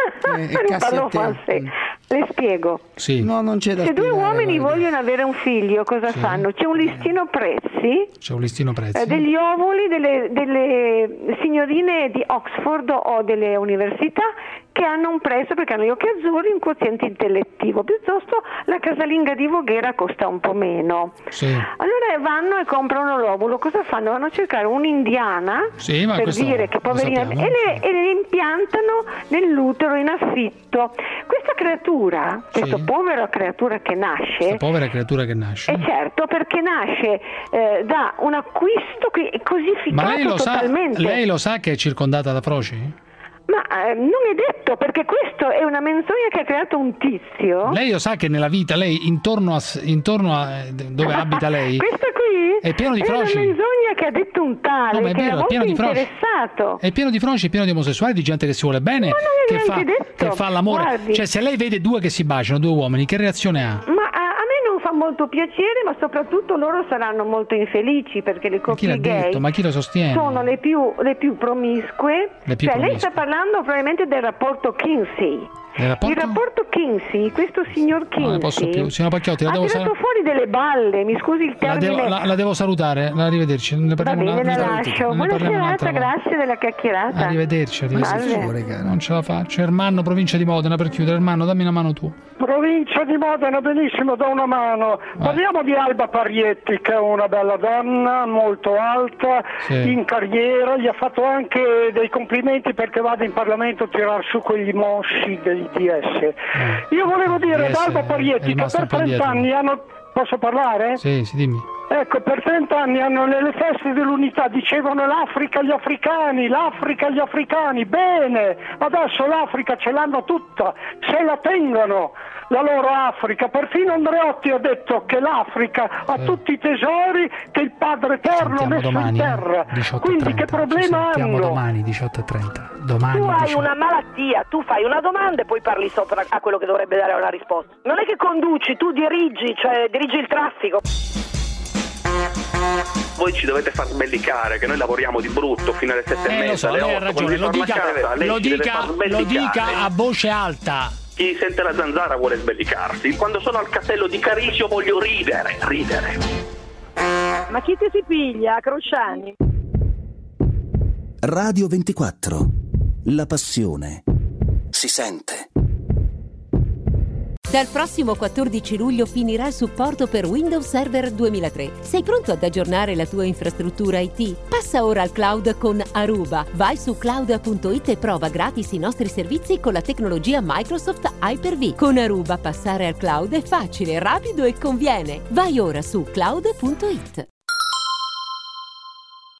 Eh, Le spiego. Sì. No, non c'è da Se spiegare, due uomini guarda. vogliono avere un figlio, cosa sì. fanno? C'è un listino prezzi. C'è un listino prezzi. Eh, degli ovuli delle, delle signorine di Oxford o delle università che hanno un prezzo perché hanno gli occhi azzurri, un quoziente intellettivo, piuttosto la casalinga di Voghera costa un po' meno. Sì. Allora vanno e comprano l'ovulo, cosa fanno? Vanno a cercare un'indiana sì, ma per dire che poverina e le, e le impiantano nell'utero in affitto. Questa creatura, sì. questa povera creatura che nasce, questa povera creatura che nasce, è certo perché nasce eh, da un acquisto che è cosificato ma lei lo totalmente. Sa, lei lo sa che è circondata da froci? Ma eh, non è detto, perché questo è una menzogna che ha creato un tizio. Lei lo sa che nella vita lei intorno a, intorno a dove abita lei questa qui è pieno di froci. È una menzogna che ha detto un tale, no, ma è che vero, era è pieno molto di froci. interessato. È pieno di froci, è pieno di omosessuali, di gente che si vuole bene, che fa, che fa l'amore. Guardi. Cioè, se lei vede due che si baciano, due uomini, che reazione ha? Ma a, a me non fa molto piacere, ma soprattutto loro saranno molto infelici perché le coppie ma chi l'ha gay detto? Ma chi lo sostiene? sono le più, le più promiscue. Le più cioè promiscue. Lei sta parlando probabilmente del rapporto Kinsey. Rapporto? Il rapporto Kinsey, questo signor Kinsey, non ne posso più. Signora Pacchiotti, la ha devo tirato sal- fuori delle balle, mi scusi il la, termine. devo, la, la devo salutare, arrivederci. Ne Va parliamo bene, una, la ne lascio. ne Buona parliamo serata, grazie della chiacchierata. Arrivederci, arrivederci. Salve. Non ce la faccio. Ermanno, provincia di Modena, per chiudere. Ermanno, dammi una mano tu. Provincia di Modena, benissimo, do una mano. Vai. Parliamo di Alba Parietti, che è una bella donna, molto alta, sì. in carriera. Gli ha fatto anche dei complimenti perché vada in Parlamento a tirar su quegli mosci dei D S. Eh. Io volevo dire ad D S Alba Parietti che per trenta anni hanno... Posso parlare? Sì, sì, dimmi. Ecco, per trenta anni hanno nelle feste dell'unità dicevano l'Africa agli africani, l'Africa agli africani, bene, adesso l'Africa ce l'hanno tutta, se la tengono la loro Africa, perfino Andreotti ha detto che l'Africa ha eh. tutti i tesori che il Padre Eterno ha messo domani, in terra, quindi che problema hanno? Domani diciotto e trenta, domani tu hai diciotto. Una malattia, tu fai una domanda e poi parli sopra a quello che dovrebbe dare una risposta, non è che conduci, tu dirigi, cioè dirigi il traffico. Voi ci dovete far sbellicare che noi lavoriamo di brutto fino alle sette eh, e mezza, lo so, lei ha ragione, lo dica, casa, lo, dica, lo dica a voce alta. Chi sente la zanzara vuole sbellicarsi. Quando sono al castello di Carisio voglio ridere, ridere. Ma chi ti si piglia, Crociani? Radio ventiquattro. La passione si sente. Dal prossimo quattordici luglio finirà il supporto per Windows Server duemilatré. Sei pronto ad aggiornare la tua infrastruttura I T? Passa ora al cloud con Aruba. Vai su cloud punto it e prova gratis i nostri servizi con la tecnologia Microsoft Hyper-V. Con Aruba passare al cloud è facile, rapido e conviene. Vai ora su cloud punto it.